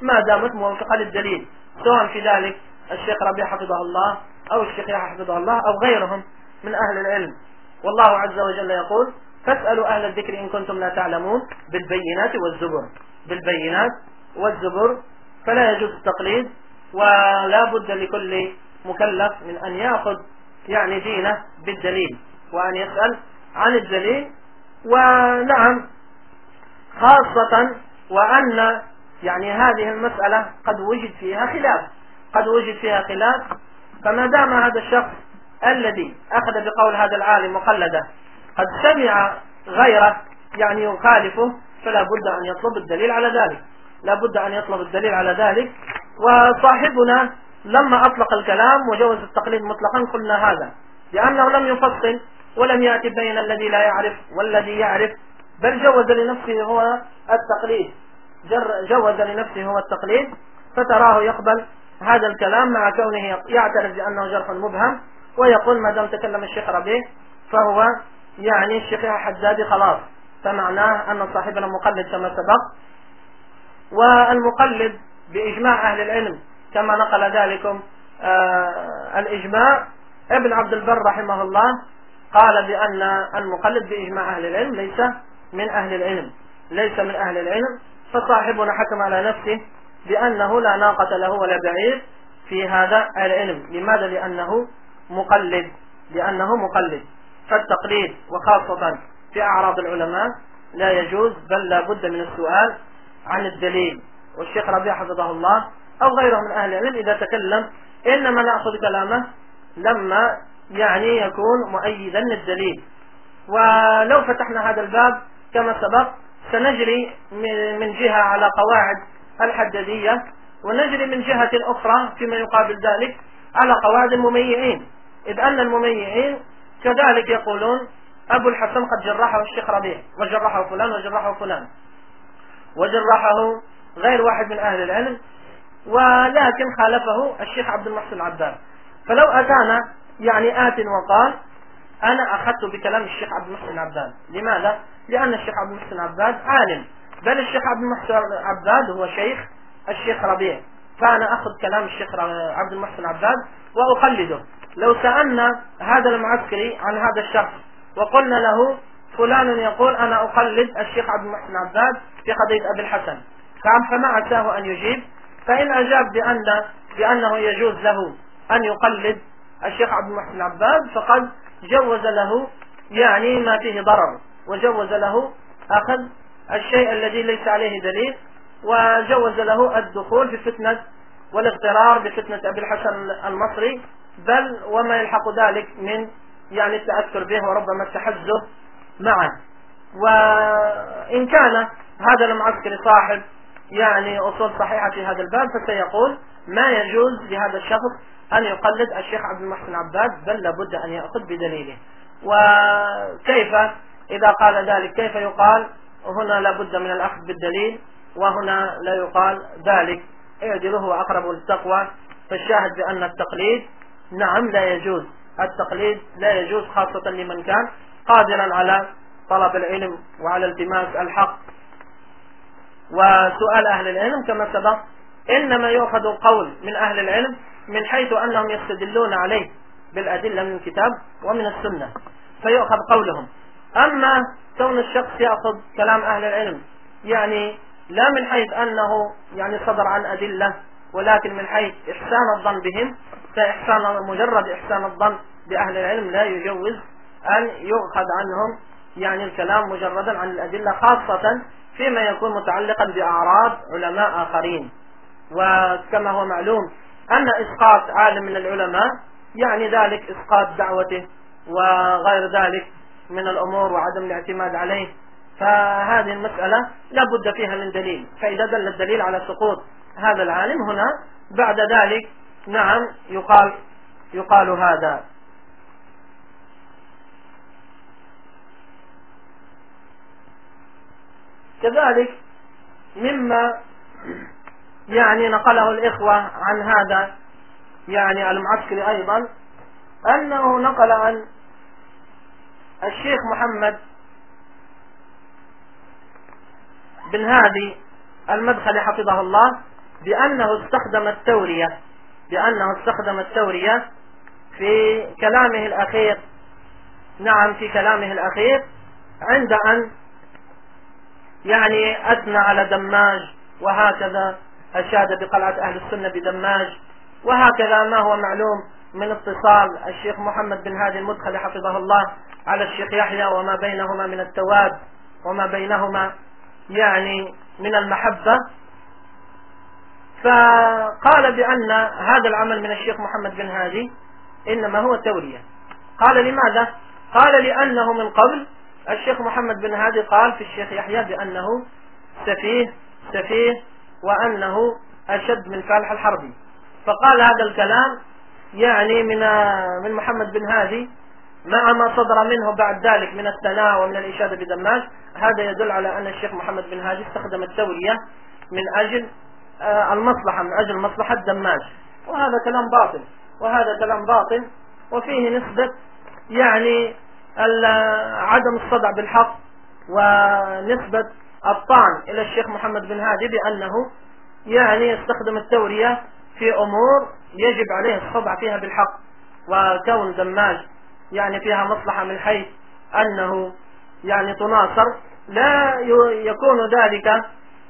ما دامت موافقة للدليل، سواء في ذلك الشيخ ربيع حفظه الله أو الشيخ يحيى حفظه الله أو غيرهم من أهل العلم. والله عز وجل يقول: فاسألوا أهل الذكر إن كنتم لا تعلمون بالبينات والزبر. بالبينات والزبر، فلا يجوز التقليد، ولا بد لكل مكلف من أن يأخذ يعني دينه بالدليل وأن يسأل عن الدليل. ونعم، خاصة وأن يعني هذه المسألة قد وجد فيها خلاف قد وجد فيها خلاف فما دام هذا الشخص الذي أخذ بقول هذا العالم وقلده قد سمع غيره يعني يخالفه، فلا بد أن يطلب الدليل على ذلك لا بد أن يطلب الدليل على ذلك. وصاحبنا لما أطلق الكلام وجوز التقليد مطلقا قلنا هذا لأنه لم يفصل ولم يأتي بين الذي لا يعرف والذي يعرف، بل جوز لنفسه هو التقليد جوز لنفسه هو التقليد فتراه يقبل هذا الكلام مع كونه يعترف بأنه جرح مبهم، ويقول ما دام تكلم الشيخ ربيع فهو يعني الشيخ حدادي خلاص، فمعناه أن صاحبنا مقلد كما سبق. والمقلد بإجماع أهل العلم كما نقل ذلكم آه الإجماع، ابن عبد البر رحمه الله قال بأن المقلد بإجماع أهل العلم ليس من أهل العلم ليس من أهل العلم فصاحبنا حكم على نفسه بأنه لا ناقة له ولا بعير في هذا العلم. لماذا؟ لأنه مقلد لأنه مقلد فالتقليد وخاصة في أعراض العلماء لا يجوز، بل لا بد من السؤال عن الدليل. والشيخ ربيع حفظه الله أو غيره من أهل العلم إذا تكلم إنما نأخذ كلامه لما يعني يكون مؤيدا للدليل. ولو فتحنا هذا الباب كما سبق سنجري من جهة على قواعد الحدادية، ونجري من جهة أخرى فيما يقابل ذلك على قواعد المميعين، إذ أن المميعين كذلك يقولون أبو الحسن قد جرحه الشيخ ربيع وجرحه فلان وجرحه فلان وجرحه غير واحد من أهل العلم، ولكن خالفه الشيخ عبد المحسن العباد. فلو أتانا يعني آت وقال أنا أخذت بكلام الشيخ عبد المحسن العباد، لماذا؟ لأن الشيخ عبد المحسن العباد عالم، بل الشيخ عبد المحسن العباد هو شيخ الشيخ ربيع، فأنا أخذ كلام الشيخ عبد المحسن العباد وأقلده. لو سألنا هذا المعسكري عن هذا الشخص وقلنا له فلان يقول أنا أقلد الشيخ عبد المحسن العباد في قضية أبي الحسن، فما عساه أن يجيب؟ فإن أجاب بأن بأنه يجوز له أن يقلد الشيخ عبد المحسن العباد فقد جوز له يعني ما فيه ضرر، وجوز له أخذ الشيء الذي ليس عليه دليل، وجوز له الدخول في فتنة والاغترار بفتنة أبي الحسن المصري، بل وما يلحق ذلك من يعني التأثر به وربما التحزب معه. وإن كان هذا المعسكري صاحب يعني أصول صحيحة في هذا الباب فسيقول ما يجوز لهذا الشخص أن يقلد الشيخ عبد المحسن عباد، بل لابد أن يأخذ بدليله. وكيف إذا قال ذلك كيف يقال هنا لابد من الأخذ بالدليل وهنا لا يقال ذلك؟ اعدلوا هو أقرب للتقوى. فالشاهد بأن التقليد نعم لا يجوز، التقليد لا يجوز خاصة لمن كان قادرا على طلب العلم وعلى التماس الحق. وسؤال أهل العلم كما سبق إنما يؤخذ القول من أهل العلم من حيث أنهم يستدلون عليه بالأدلة من الكتاب ومن السنة فيؤخذ قولهم. أما كون الشخص يأخذ كلام أهل العلم يعني لا من حيث أنه يعني صدر عن أدلة، ولكن من حيث إحسان الظن بهم، فإحسان مجرد إحسان الظن بأهل العلم لا يجوز أن يؤخذ عنهم يعني الكلام مجردا عن الأدلة، خاصة فيما يكون متعلقا بأعراض علماء آخرين. وكما هو معلوم أن إسقاط عالم من العلماء يعني ذلك إسقاط دعوته وغير ذلك من الأمور وعدم الاعتماد عليه، فهذه المسألة لا بد فيها من دليل. فإذا دل الدليل على سقوط هذا العالم هنا بعد ذلك نعم يقال يقال هذا. كذلك مما يعني نقله الإخوة عن هذا يعني المعسكري أيضا أنه نقل عن الشيخ محمد بن هادي المدخلي حفظه الله بأنه استخدم التورية بأنه استخدم التورية في كلامه الأخير. نعم، في كلامه الأخير عند أن يعني أثنى على دماج، وهكذا أشاد بقلعة أهل السنة بدماج، وهكذا ما هو معلوم من اتصال الشيخ محمد بن هادي المدخلي حفظه الله على الشيخ يحيى، وما بينهما من التواد وما بينهما يعني من المحبة. فقال بأن هذا العمل من الشيخ محمد بن هادي إنما هو تورية. قال لماذا؟ قال لأنه من قبل الشيخ محمد بن هادي قال في الشيخ يحيى بأنه سفيه سفيه وأنه أشد من فالح الحربي. فقال هذا الكلام يعني من من محمد بن هادي مع ما صدر منه بعد ذلك من الثناء ومن الإشادة بدماج. هذا يدل على أن الشيخ محمد بن هادي استخدم التورية من أجل المصلحة، من أجل مصلحة دماج، وهذا كلام باطل وهذا كلام باطل وفيه نسبة يعني عدم الصدع بالحق ونسبة الطعن إلى الشيخ محمد بن هادي بأنه يعني يستخدم التورية في أمور يجب عليه الصدع فيها بالحق، وكون دماج يعني فيها مصلحة من حيث أنه يعني تناصر لا يكون ذلك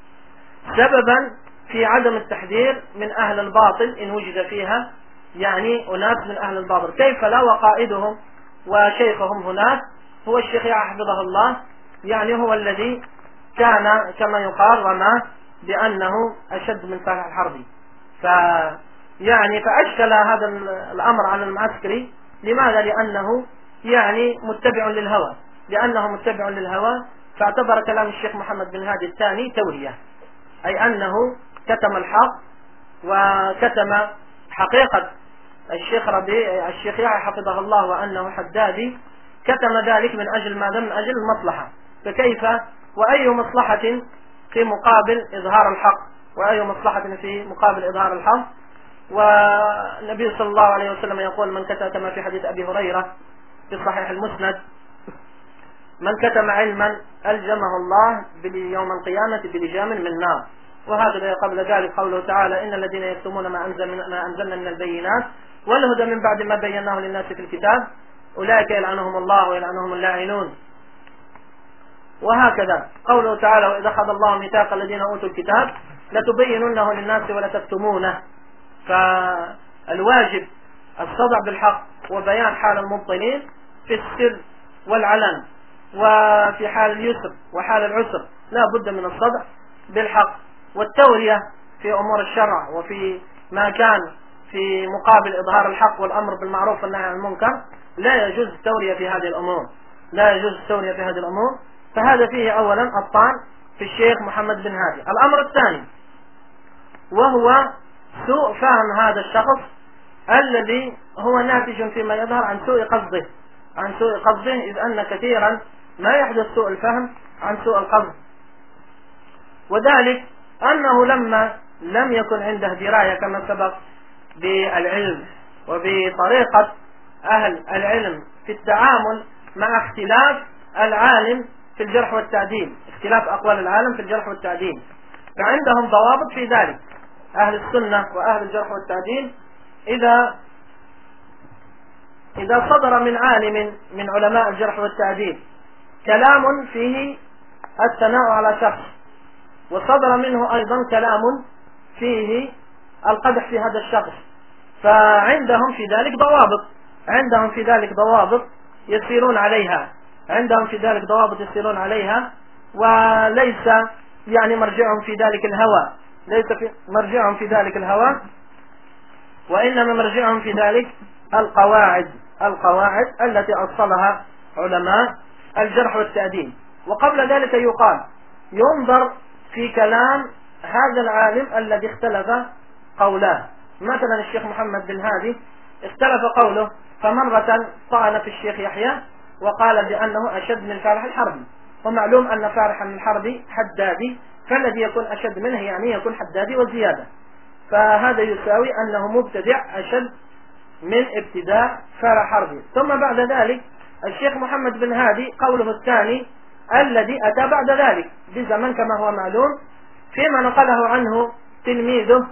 سببا في عدم التحذير من أهل الباطل إن وجد فيها يعني أناس من أهل الباطل. كيف لا وقائدهم وشيخهم هناك هو الشيخ يحيى حفظه الله، يعني هو الذي كان كما يقال رماه بأنه أشد من فالح الحربي. ف يعني فأشكل هذا الأمر على المعسكري. لماذا؟ لأنه يعني متبع للهوى لأنه متبع للهوى فاعتبر كلام الشيخ محمد بن هادي الثاني تورية، أي أنه كتم الحق وكتم حقيقة الشيخ ربيع الشيخ يحيى حفظه الله وأنه حدادي، كتم ذلك من أجل ماذا؟ من أجل المصلحة. فكيف وأي مصلحة في مقابل إظهار الحق وأي مصلحة في مقابل إظهار الحق؟ والنبي صلى الله عليه وسلم يقول من كتم كما في حديث أبي هريرة في صحيح المسند من كتم علما ألجمه الله يوم القيامة بلجام من نار. وهذا قبل ذلك قوله تعالى إن الذين يكتمون ما أنزل ما أنزلنا من البينات والهدى من بعد ما بيناه للناس في الكتاب أولئك يلعنهم الله ويلعنهم اللاعنون. وهكذا قوله تعالى وإذا أخذ الله ميثاق الذين أوتوا الكتاب لتبيننه للناس ولا تكتمونه. فالواجب الصدع بالحق وبيان حال المبطلين في السر والعلن، وفي حال اليسر وحال العسر لا بد من الصدع بالحق والتورية في أمور الشرع وفي ما كان في مقابل إظهار الحق والأمر بالمعروف والنهي عن المنكر. لا يجوز التورية في هذه الأمور لا يجوز التورية في هذه الأمور. فهذا فيه أولا الطعن في الشيخ محمد بن هادي. الأمر الثاني وهو سوء فهم هذا الشخص الذي هو ناتج فيما يظهر عن سوء قصده عن سوء قصده إذ أن كثيرا ما يحدث سوء الفهم عن سوء القصد، وذلك أنه لما لم يكن عنده دراية كما سبق بالعلم وبطريقة أهل العلم في التعامل مع اختلاف العالم في الجرح والتعديل اختلاف أقوال العالم في الجرح والتعديل، فعندهم ضوابط في ذلك. أهل السنة وأهل الجرح والتعديل إذا إذا صدر من عالم من علماء الجرح والتعديل كلام فيه الثناء على شخص وصدر منه أيضا كلام فيه القدح في هذا الشخص، فعندهم في ذلك ضوابط عندهم في ذلك ضوابط يسيرون عليها عندهم في ذلك ضوابط يسيرون عليها وليس يعني مرجعهم في ذلك الهوى ليس في مرجعهم في ذلك الهوى وإنما مرجعهم في ذلك القواعد القواعد التي أصلها علماء الجرح والتعديل. وقبل ذلك يقال ينظر في كلام هذا العالم الذي اختلف قولاه. مثلا الشيخ محمد بن هادي اختلف قوله، فمرة طعن في الشيخ يحيى وقال بأنه أشد من فالح الحربي، ومعلوم أن فالح الحربي حدادي، فالذي يكون أشد منه يعني يكون حدادي وزيادة، فهذا يساوي أنه مبتدع أشد من ابتداء فالح حربي. ثم بعد ذلك الشيخ محمد بن هادي قوله الثاني الذي أتى بعد ذلك بزمن كما هو معلوم فيما نقله عنه تلميذه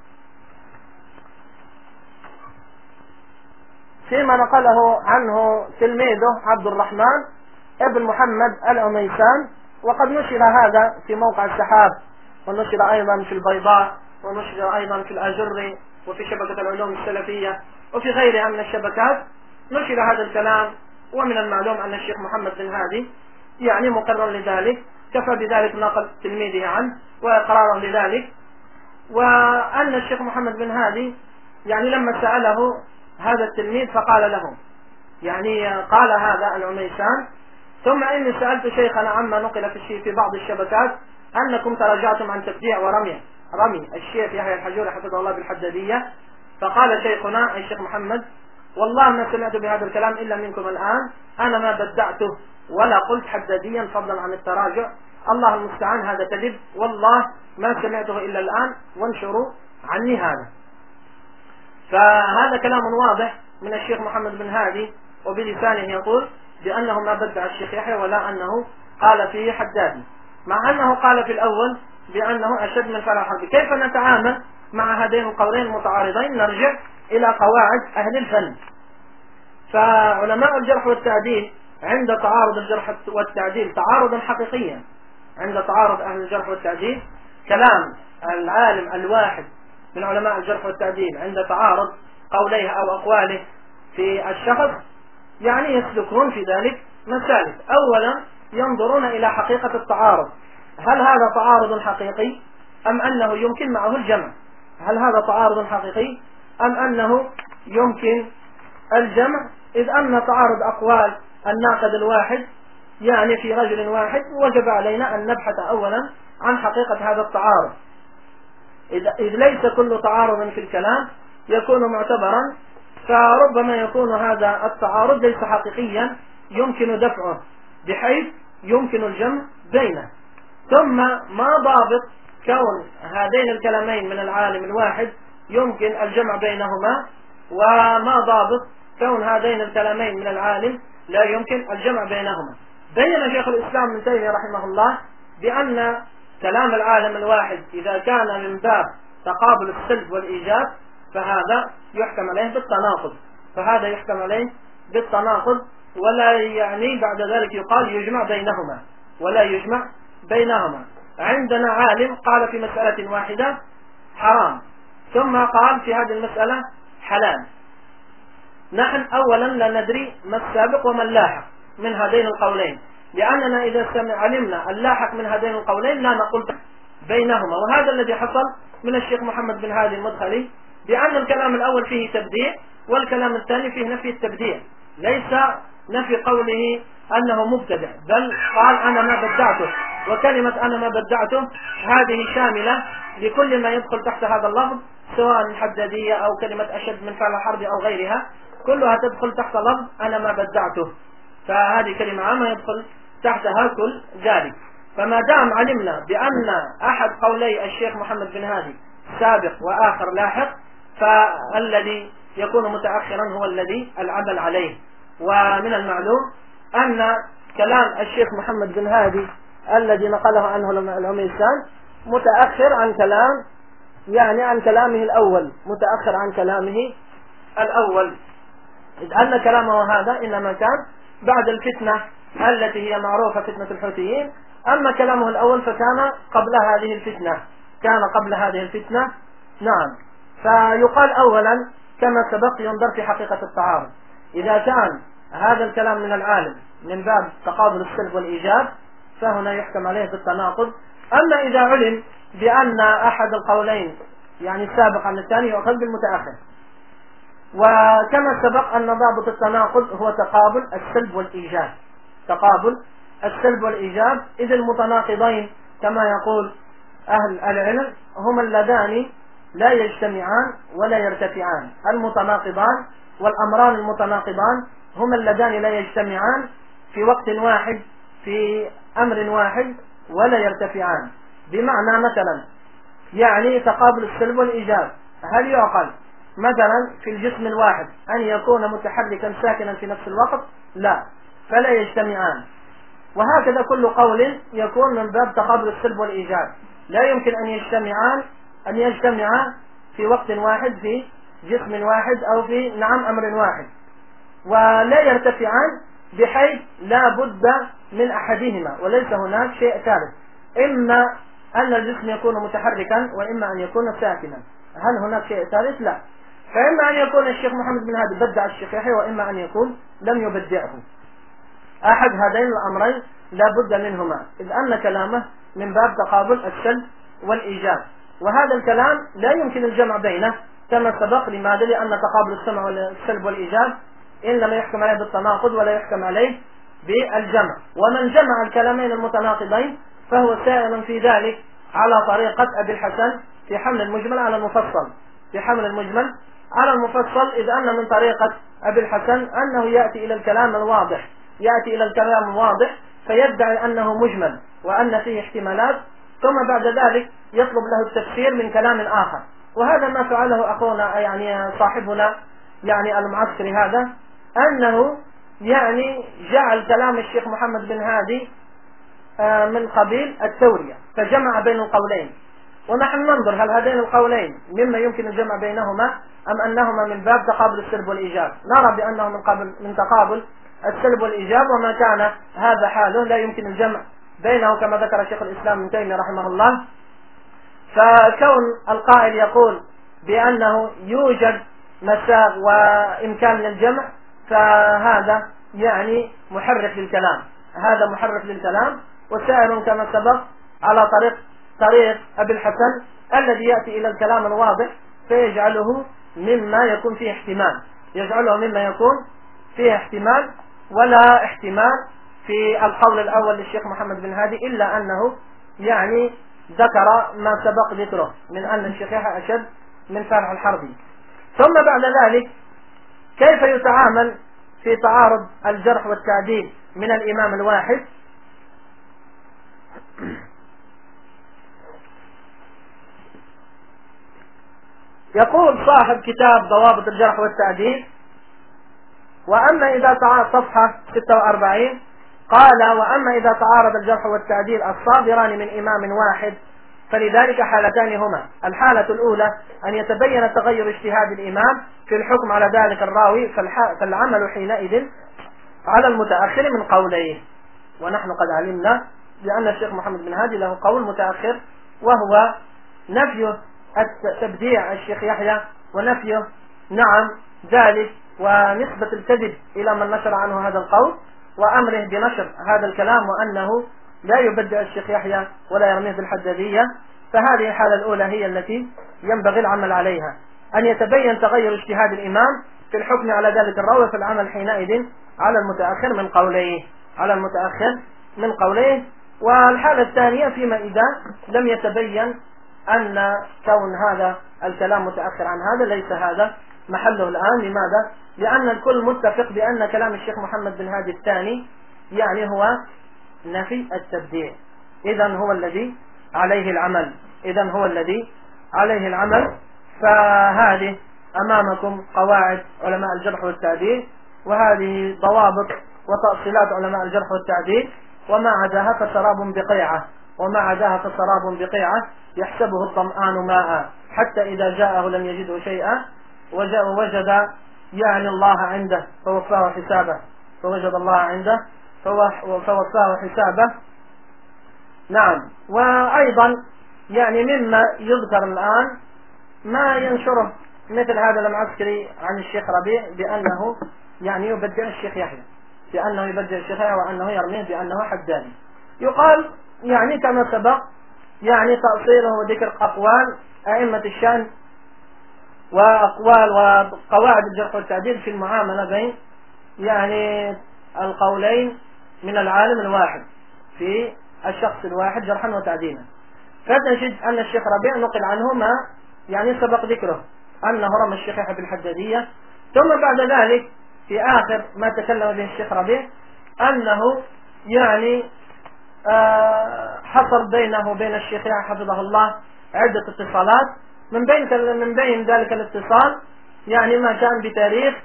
فيما نقله عنه تلميذه عبد الرحمن ابن محمد العميسان، وقد نشر هذا في موقع السحاب، ونشر أيضا في البيضاء، ونشر أيضا في الأجري، وفي شبكة العلوم السلفية، وفي غيرها من الشبكات نشر هذا الكلام. ومن المعلوم أن الشيخ محمد بن هادي يعني مقرر لذلك، كفى بذلك نقل تلميذه عنه وإقراره لذلك. وأن الشيخ محمد بن هادي يعني لما سأله هذا التلميذ فقال له، يعني قال هذا العميسان: ثم إني سألت شيخنا عما نقل في الشيء في بعض الشبكات أنكم تراجعتم عن تبديع ورمي رمي الشيخ يحيى الحجوري حفظه الله بالحدادية، فقال شيخنا الشيخ محمد: والله ما سمعت بهذا الكلام إلا منكم الآن، أنا ما بدعته ولا قلت حداديا فضلا عن التراجع، الله المستعان، هذا كذب، والله ما سمعته إلا الآن، وانشروا عني هذا. فهذا كلام واضح من الشيخ محمد بن هادي، وبلسانه يقول بأنه ما بدع الشيخ يحيى ولا أنه قال فيه حدادي، مع أنه قال في الأول بأنه أشد من فعل الحرب. كيف نتعامل مع هذين القولين المتعارضين؟ نرجع إلى قواعد أهل الفن. فعلماء الجرح والتعديل عند تعارض الجرح والتعديل تعارضا حقيقيا، عند تعارض أهل الجرح والتعديل كلام العالم الواحد من علماء الجرح والتعديل عند تعارض قوليه أو أقواله في الشخص، يعني يسلكون في ذلك مسالك. أولا ينظرون إلى حقيقة التعارض، هل هذا تعارض حقيقي أم أنه يمكن معه الجمع؟ هل هذا تعارض حقيقي أم أنه يمكن الجمع؟ إذ أن تعارض أقوال الناقد الواحد يعني في رجل واحد، وجب علينا أن نبحث أولا عن حقيقة هذا التعارض، إذ ليس كل تعارض في الكلام يكون معتبرا، فربما يكون هذا التعارض ليس حقيقيا يمكن دفعه بحيث يمكن الجمع بينه. ثم ما ضابط كون هذين الكلامين من العالم الواحد يمكن الجمع بينهما، وما ضابط كون هذين الكلامين من العالم لا يمكن الجمع بينهما؟ بين شيخ الإسلام ابن تيمية رحمه الله بأن كلام العالم الواحد إذا كان من باب تقابل السلب والإيجاب فهذا يحكم عليه بالتناقض، فهذا يحكم عليه بالتناقض، ولا يعني بعد ذلك يقال يجمع بينهما، ولا يجمع بينهما. عندنا عالم قال في مسألة واحدة حرام، ثم قال في هذه المسألة حلال، نحن أولا لا ندري ما السابق وما اللاحق من هذين القولين، لأننا إذا علمنا اللاحق من هذين القولين لا نقول بينهما. وهذا الذي حصل من الشيخ محمد بن هادي المدخلي، بأن الكلام الأول فيه تبديع والكلام الثاني فيه نفي التبديع، ليس نفي قوله أنه مبتدع، بل قال أنا ما بدعته، وكلمة أنا ما بدعته هذه شاملة لكل ما يدخل تحت هذا اللفظ، سواء الحدادية أو كلمة أشد من فعل الحرب أو غيرها، كلها تدخل تحت لفظ أنا ما بدعته، فهذه كلمة عامة يدخل تحتها كل ذلك. فما دام علمنا بأن أحد قولي الشيخ محمد بن هادي سابق وآخر لاحق، فالذي يكون متأخرا هو الذي العمل عليه. ومن المعلوم أن كلام الشيخ محمد بن هادي الذي نقله عنه العميسان متأخر عن كلام يعني عن كلامه الأول، متأخر عن كلامه الأول، إذ أن كلامه هذا إنما كان بعد الفتنة التي هي معروفة فتنة الحوثيين، أما كلامه الأول فكان قبل هذه الفتنة، كان قبل هذه الفتنة. نعم. فيقال أولا كما سبق ينظر في حقيقة التعارض، إذا كان هذا الكلام من العالم من باب تقابل السلب والإيجاب فهنا يحكم عليه بالتناقض. أما إذا علم بأن أحد القولين يعني السابق عن الثاني يؤخذ بالمتأخر. وكما سبق أن ضابط التناقض هو تقابل السلب والإيجاب، تقابل السلب والإيجاب، إذ المتناقضين كما يقول أهل العلم هما اللذان لا يجتمعان ولا يرتفعان، المتناقضان والأمران المتناقضان هما اللذان لا يجتمعان في وقت واحد في أمر واحد ولا يرتفعان. بمعنى مثلا يعني تقابل السلب والإيجاب، هل يعقل مثلا في الجسم الواحد أن يكون متحركا ساكنا في نفس الوقت؟ لا، فلا يجتمعان. وهكذا كل قول يكون من باب تقابل السلب والإيجاب، لا يمكن أن يجتمعان أن يجتمعا في وقت واحد في جسم واحد أو في نعم أمر واحد، ولا يرتفعان بحيث لا بد من أحدهما وليس هناك شيء ثالث، إما أن الجسم يكون متحركا وإما أن يكون ساكنا. هل هناك شيء ثالث؟ لا. فإما أن يكون الشيخ محمد بن هادي بدع الشيخ يحيى، وإما أن يكون لم يبدعه. أحد هذين الأمرين لا بد منهما، إذ أن كلامه من باب تقابل السلب والإيجاب، وهذا الكلام لا يمكن الجمع بينه كما سبق. لماذا؟ لأن تقابل السمع والسلب والإيجاب إنما يحكم عليه بالتناقض ولا يحكم عليه بالجمع، ومن جمع الكلامين المتناقضين فهو سائر في ذلك على طريقة أبي الحسن في حمل المجمل على المفصل، في حمل المجمل على المفصل، إذ أن من طريقة أبي الحسن أنه يأتي إلى الكلام الواضح يأتي إلى الكلام الواضح فيدعي أنه مجمل وأن فيه احتمالات، ثم بعد ذلك يطلب له التفسير من كلام آخر. وهذا ما فعله أخونا يعني صاحبنا يعني المعسكري هذا، أنه يعني جعل كلام الشيخ محمد بن هادي من قبيل التورية، فجمع بين القولين. ونحن ننظر هل هذين القولين مما يمكن الجمع بينهما أم أنهما من باب تقابل السلب والإيجاب. نرى بأنه من قبل من تقابل السلب والإيجاب، وما كان هذا حاله لا يمكن الجمع بينه كما ذكر شيخ الإسلام ابن تيمية رحمه الله. فكون القائل يقول بأنه يوجد مساغ وإمكان للجمع فهذا يعني محرف للكلام، هذا محرف للكلام وسائر كما سبق على طريق طريق أبي الحسن الذي يأتي إلى الكلام الواضح فيجعله مما يكون فيه احتمال، يجعله مما يكون فيه احتمال ولا احتمال في القول الأول للشيخ محمد بن هادي، إلا أنه يعني ذكر ما سبق ذكره من أن الشيخ يحيى أشد من فارح الحربي. ثم بعد ذلك كيف يتعامل في تعارض الجرح والتعديل من الإمام الواحد؟ يقول صاحب كتاب ضوابط الجرح والتعديل: وأما إذا تعارض صفحة ستة وأربعين قال: وأما إذا تعارض الجرح والتعديل الصادران من إمام واحد فلذلك حالتان هما: الحالة الأولى أن يتبين تغير اجتهاد الإمام في الحكم على ذلك الراوي، فالعمل حينئذ على المتأخر من قوليه. ونحن قد علمنا بأن الشيخ محمد بن هادي له قول متأخر، وهو نفيه تبديع الشيخ يحيى ونفيه نعم ذلك ونسبة الكذب إلى من نشر عنه هذا القول وأمره بنشر هذا الكلام، وأنه لا يبدع الشيخ يحيى ولا يرميه بالحدادية. فهذه الحالة الأولى هي التي ينبغي العمل عليها، أن يتبين تغير اجتهاد الإمام في الحكم على ذلك الراوي، فالعمل حينئذ على المتأخر من قوليه على المتأخر من قوليه. والحالة الثانية فيما إذا لم يتبين أن كون هذا الكلام متأخر عن هذا، ليس هذا محله الآن. لماذا؟ لأن الكل متفق بأن كلام الشيخ محمد بن هادي الثاني يعني هو نفي التبديع، إذن هو الذي عليه العمل إذن هو الذي عليه العمل. فهذه أمامكم قواعد علماء الجرح والتعديل، وهذه ضوابط وتأصيلات علماء الجرح والتعديل. وما عداها فسراب بقيعة وما عداها فسراب بقيعة يحسبه الظمآن ماء حتى إذا جاءه لم يجده شيئا ووجد يعني الله عنده فوفاه حسابه فوجد الله عنده فوفاه حسابه. نعم. وأيضا يعني مما يذكر الآن ما ينشره مثل هذا المعسكري عن الشيخ ربيع بأنه يعني يبدع الشيخ يحيى بأنه يبدع الشيخ يحيى وأنه يرميه بأنه حداني. يقال يعني كما سبق يعني تأصيله وذكر أقوال أئمة الشأن وأقوال وقواعد الجرح والتعديل في المعاملة بين يعني القولين من العالم الواحد في الشخص الواحد جرحا وتعديلا. فتجد أن الشيخ ربيع نقل عنه ما يعني سبق ذكره أنه رمى الشيخ يحيى بالحدادية. ثم بعد ذلك في آخر ما تكلم به الشيخ ربيع أنه يعني آه حصل بينه وبين الشيخ يحيى حفظه الله عدة اتصالات، من بين من بين ذلك الاتصال يعني ما كان بتاريخ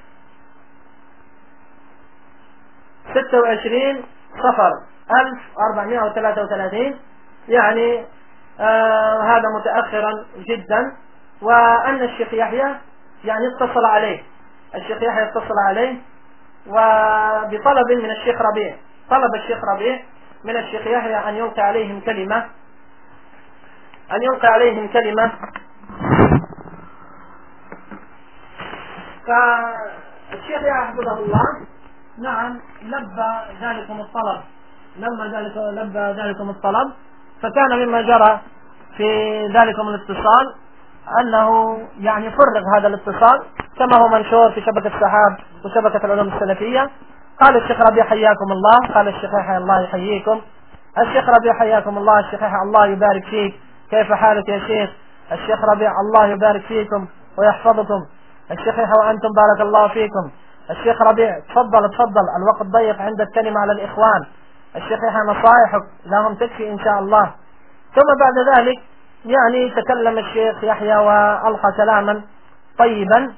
ستة وعشرين صفر ألف وأربعمائة وثلاثة وثلاثين، يعني آه هذا متأخرا جدا، وأن الشيخ يحيى يعني اتصل عليه، الشيخ يحيى اتصل عليه وبطلب من الشيخ ربيع، طلب الشيخ ربيع من الشيخ يحيى أن يلقي عليهم كلمة أن يلقي عليهم كلمة فالشيخ يحيى حفظه الله نعم لبى ذلكم الطلب لما ذلك لبى ذلكم الطلب فكان مما جرى في ذلكم الاتصال أنه يعني فرغ هذا الاتصال كما هو منشور في شبكة السحاب وشبكة العلوم السلفية. قال الشيخ ربيع حياكم الله، قال الشيخ يحيى الله يحييكم، الشيخ ربيع حياكم الله، الشيخ يحيى الله يبارك فيك، كيف حالك يا شيخ؟ الشيخ ربيع الله يبارك فيكم ويحفظكم، الشيخ يحيى وأنتم بارك الله فيكم، الشيخ ربيع تفضل تفضل الوقت ضيق عند الكلمة على الإخوان، الشيخ يحيى نصائحك لهم تكفي إن شاء الله. ثم بعد ذلك يعني تكلم الشيخ يحيى وألقى كلاما طيبا،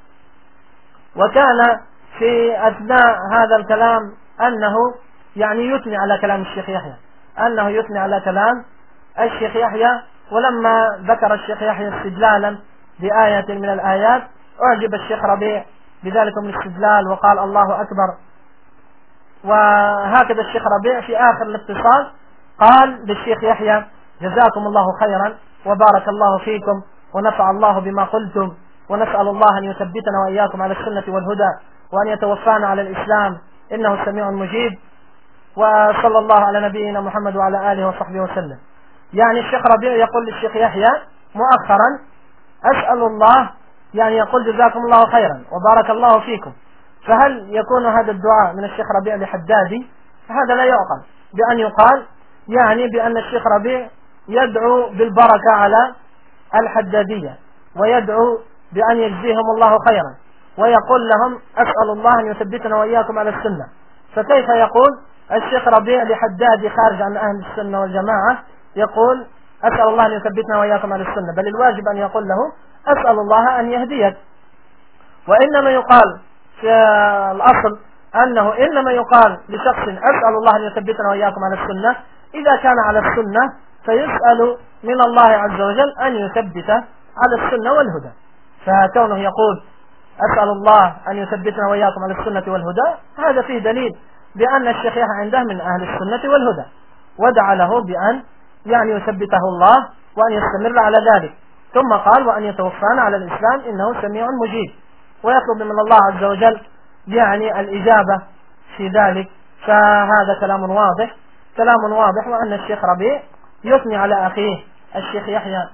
وكان في أثناء هذا الكلام أنه يعني يثني على كلام الشيخ يحيى أنه يثني على كلام الشيخ يحيى ولما ذكر الشيخ يحيى استدلالا بآية من الآيات أعجب الشيخ ربيع بذلك من الاستدلال وقال الله أكبر. وهكذا الشيخ ربيع في آخر الاتصال قال للشيخ يحيى جزاكم الله خيرا وبارك الله فيكم ونفع الله بما قلتم، ونسأل الله أن يثبتنا وإياكم على السنة والهدى وأن يتوفانا على الإسلام إنه سميع مجيب، وصلى الله على نبينا محمد وعلى آله وصحبه وسلم. يعني الشيخ ربيع يقول للشيخ يحيى مؤخرا أسأل الله يعني يقول جزاكم الله خيرا وبارك الله فيكم، فهل يكون هذا الدعاء من الشيخ ربيع لحدادي؟ هذا لا يعقل بأن يقال يعني بأن الشيخ ربيع يدعو بالبركة على الحدادية ويدعو بأن يجزيهم الله خيرا ويقول لهم أسأل الله أن يثبتنا وإياكم على السنة، فكيف يقول الشيخ ربيع لحدادي خارج عن أهل السنة والجماعة يقول أسأل الله أن يثبتنا وإياكم على السنة؟ بل الواجب أن يقول له أسأل الله أن يهديك. وإنما يقال في الأصل أنه إنما يقال لشخص أسأل الله أن يثبتنا وإياكم على السنة إذا كان على السنة فيسأل من الله عز وجل أن يثبت على السنة والهدى، فكونه يقول أسأل الله أن يثبتنا وإياكم على السنة والهدى هذا فيه دليل بأن الشيخ يحيى عنده من أهل السنة والهدى، ودعا له بأن يعني يثبته الله وأن يستمر على ذلك، ثم قال وأن يتوفانا على الإسلام إنه سميع مجيب، ويطلب من الله عز وجل يعني الإجابة في ذلك. فهذا كلام واضح كلام واضح وأن الشيخ ربيع يثني على أخيه الشيخ يحيى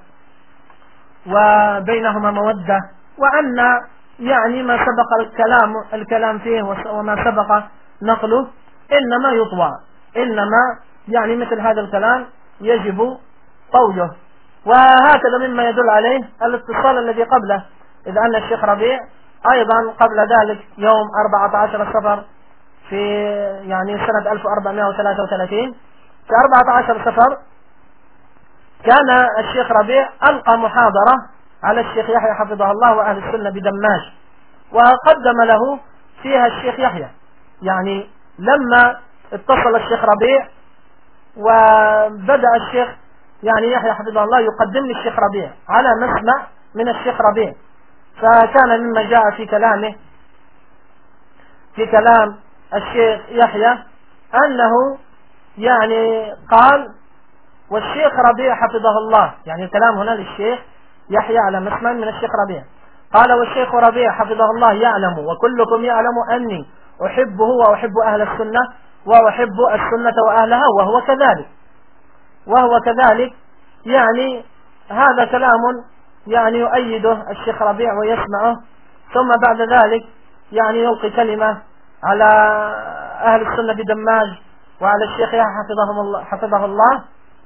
وبينهما مودة، وأن يعني ما سبق الكلام الكلام فيه وما سبق نقله إنما يطوى، إنما يعني مثل هذا الكلام يجب طوله. وهكذا مما يدل عليه الاتصال الذي قبله، إذ أن الشيخ ربيع أيضا قبل ذلك يوم أربعة عشر صفر في يعني سنة ألف وأربعمائة وثلاثة وثلاثين في أربعة عشر صفر كان الشيخ ربيع ألقى محاضرة على الشيخ يحيى حفظه الله وأهل السنة بدماج، وقدم له فيها الشيخ يحيى. يعني لما اتصل الشيخ ربيع وبدأ الشيخ يعني يحيى حفظه الله يقدم لي الشيخ ربيع على مسمع من الشيخ ربيع، فكان مما جاء في كلامه في كلام الشيخ يحيى أنه يعني قال والشيخ ربيع حفظه الله، يعني الكلام هنا للشيخ يحيى على مسمع من الشيخ ربيع، قال والشيخ ربيع حفظه الله يعلم وكلكم يعلم أني أحبه وأحب أهل السنة وأحب السنة وأهلها وهو كذلك وهو كذلك يعني هذا كلام يعني يؤيده الشيخ ربيع ويسمعه. ثم بعد ذلك يعني يلقي كلمة على أهل السنة بدماج وعلى الشيخ يحيى حفظه الله, حفظه الله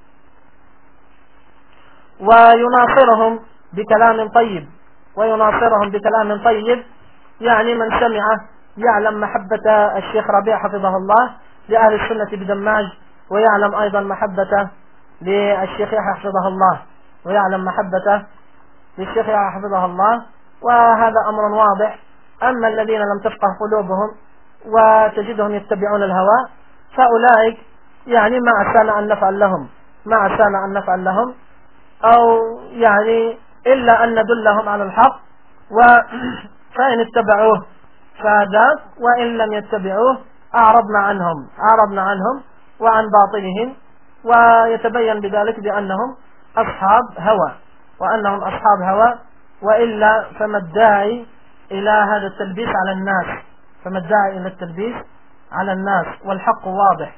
ويناصرهم بكلام طيب ويناصرهم بكلام طيب يعني من سمعه يعلم محبة الشيخ ربيع حفظه الله لأهل السنة بدماج، ويعلم أيضا محبته للشيخ يحيى حفظه الله ويعلم محبته للشيخ يحيى حفظه الله، وهذا أمر واضح. أما الذين لم تفقه قلوبهم وتجدهم يتبعون الهوى فأولئك يعني ما عسانا أن نفعل لهم ما عسانا أن نفعل لهم أو يعني إلا أن ندلهم على الحق، فإن اتبعوه فذاك، وإن لم يتبعوه أعرضنا عنهم أعرضنا عنهم وعن باطلهم، ويتبين بذلك بأنهم أصحاب هوى وأنهم أصحاب هوى. وإلا فما الداعي إلى هذا التلبيس على الناس فما الداعي إلى التلبيس على الناس والحق واضح.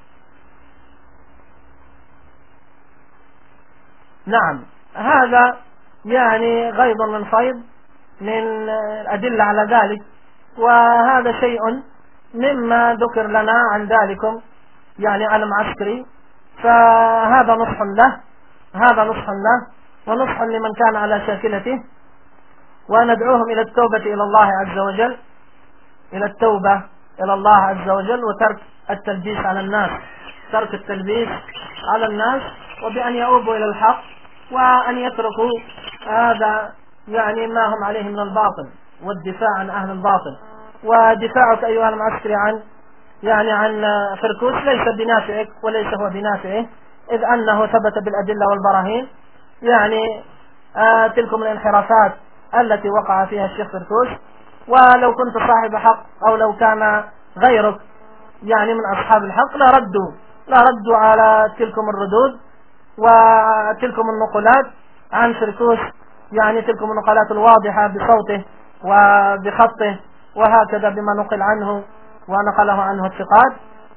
نعم، هذا يعني غيض من فيض من الأدلة على ذلك، وهذا شيء مما ذكر لنا عن ذلكم يعني على معسكري، فهذا نصح له هذا نصح له ونصح لمن كان على شاكلته، وندعوهم إلى التوبة إلى الله عز وجل إلى التوبة إلى الله عز وجل وترك التلبيس على الناس ترك التلبيس على الناس وبأن يؤوبوا إلى الحق، وأن يتركوا هذا يعني ما هم عليه من الباطل والدفاع عن أهل الباطل. ودفاعك أيها المعسكري عن يعني عن فركوس ليس بنافعك وليس هو بنافعه، إذ أنه ثبت بالأدلة والبراهين يعني آه تلكم الانحرافات التي وقع فيها الشيخ فركوس. ولو كنت صاحب حق أو لو كان غيرك يعني من أصحاب الحق لردوا لردوا على تلكم الردود وتلكم النقلات عن فركوس، يعني تلكم النقلات الواضحة بصوته وبخطه وهكذا بما نقل عنه ونقله عنه الثقات.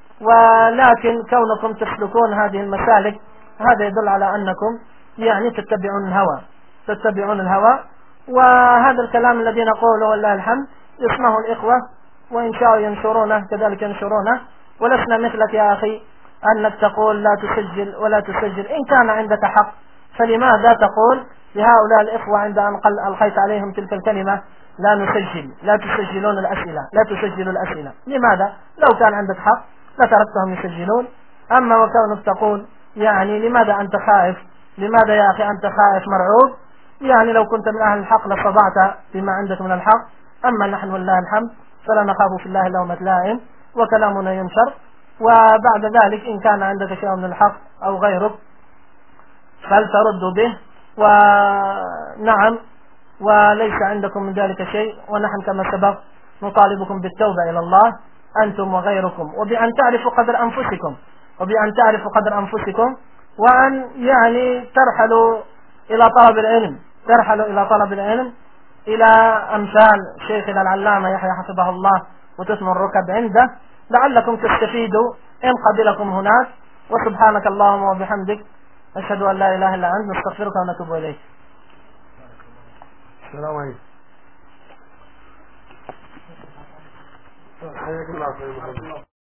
ولكن كونكم تسلكون هذه المسالك هذا يدل على أنكم يعني تتبعون الهوى تتبعون الهوى وهذا الكلام الذي نقوله والله الحمد يسمعه الإخوة، وإن شاءوا ينشرونه كذلك ينشرونه. ولسنا مثلك يا أخي أنك تقول لا تسجل ولا تسجل. إن كان عندك حق فلماذا تقول لهؤلاء الإخوة عند أن ألقيت عليهم تلك الكلمة لا نسجل لا تسجلون الأسئلة لا تسجلوا الأسئلة؟ لماذا؟ لو كان عندك حق لتركتهم يسجلون. أما وكونك تقول يعني لماذا أنت خائف لماذا يا أخي أنت خائف مرعوب؟ يعني لو كنت من أهل الحق لصدعت بما عندك من الحق. أما نحن والله الحمد فلا نخاف في الله لومة لائم وكلامنا ينشر. وبعد ذلك إن كان عندك شيء من الحق أو غيرك فلتردوا به، ونعم وليس عندكم من ذلك شيء. ونحن كما سبق نطالبكم بالتوبة إلى الله أنتم وغيركم، وبأن تعرفوا قدر أنفسكم وبأن تعرفوا قدر أنفسكم وأن يعني ترحلوا إلى طلب العلم ترحلوا إلى طلب العلم إلى أمثال شيخنا العلامة يحيى حفظه الله وتثنوا الركب عنده لعلكم تستفيدوا إن قبلكم هناك. وسبحانك اللهم وبحمدك أشهد أن لا إله إلا أنت نستغفرك ونتوب إليك. السلام عليكم. حياك الله.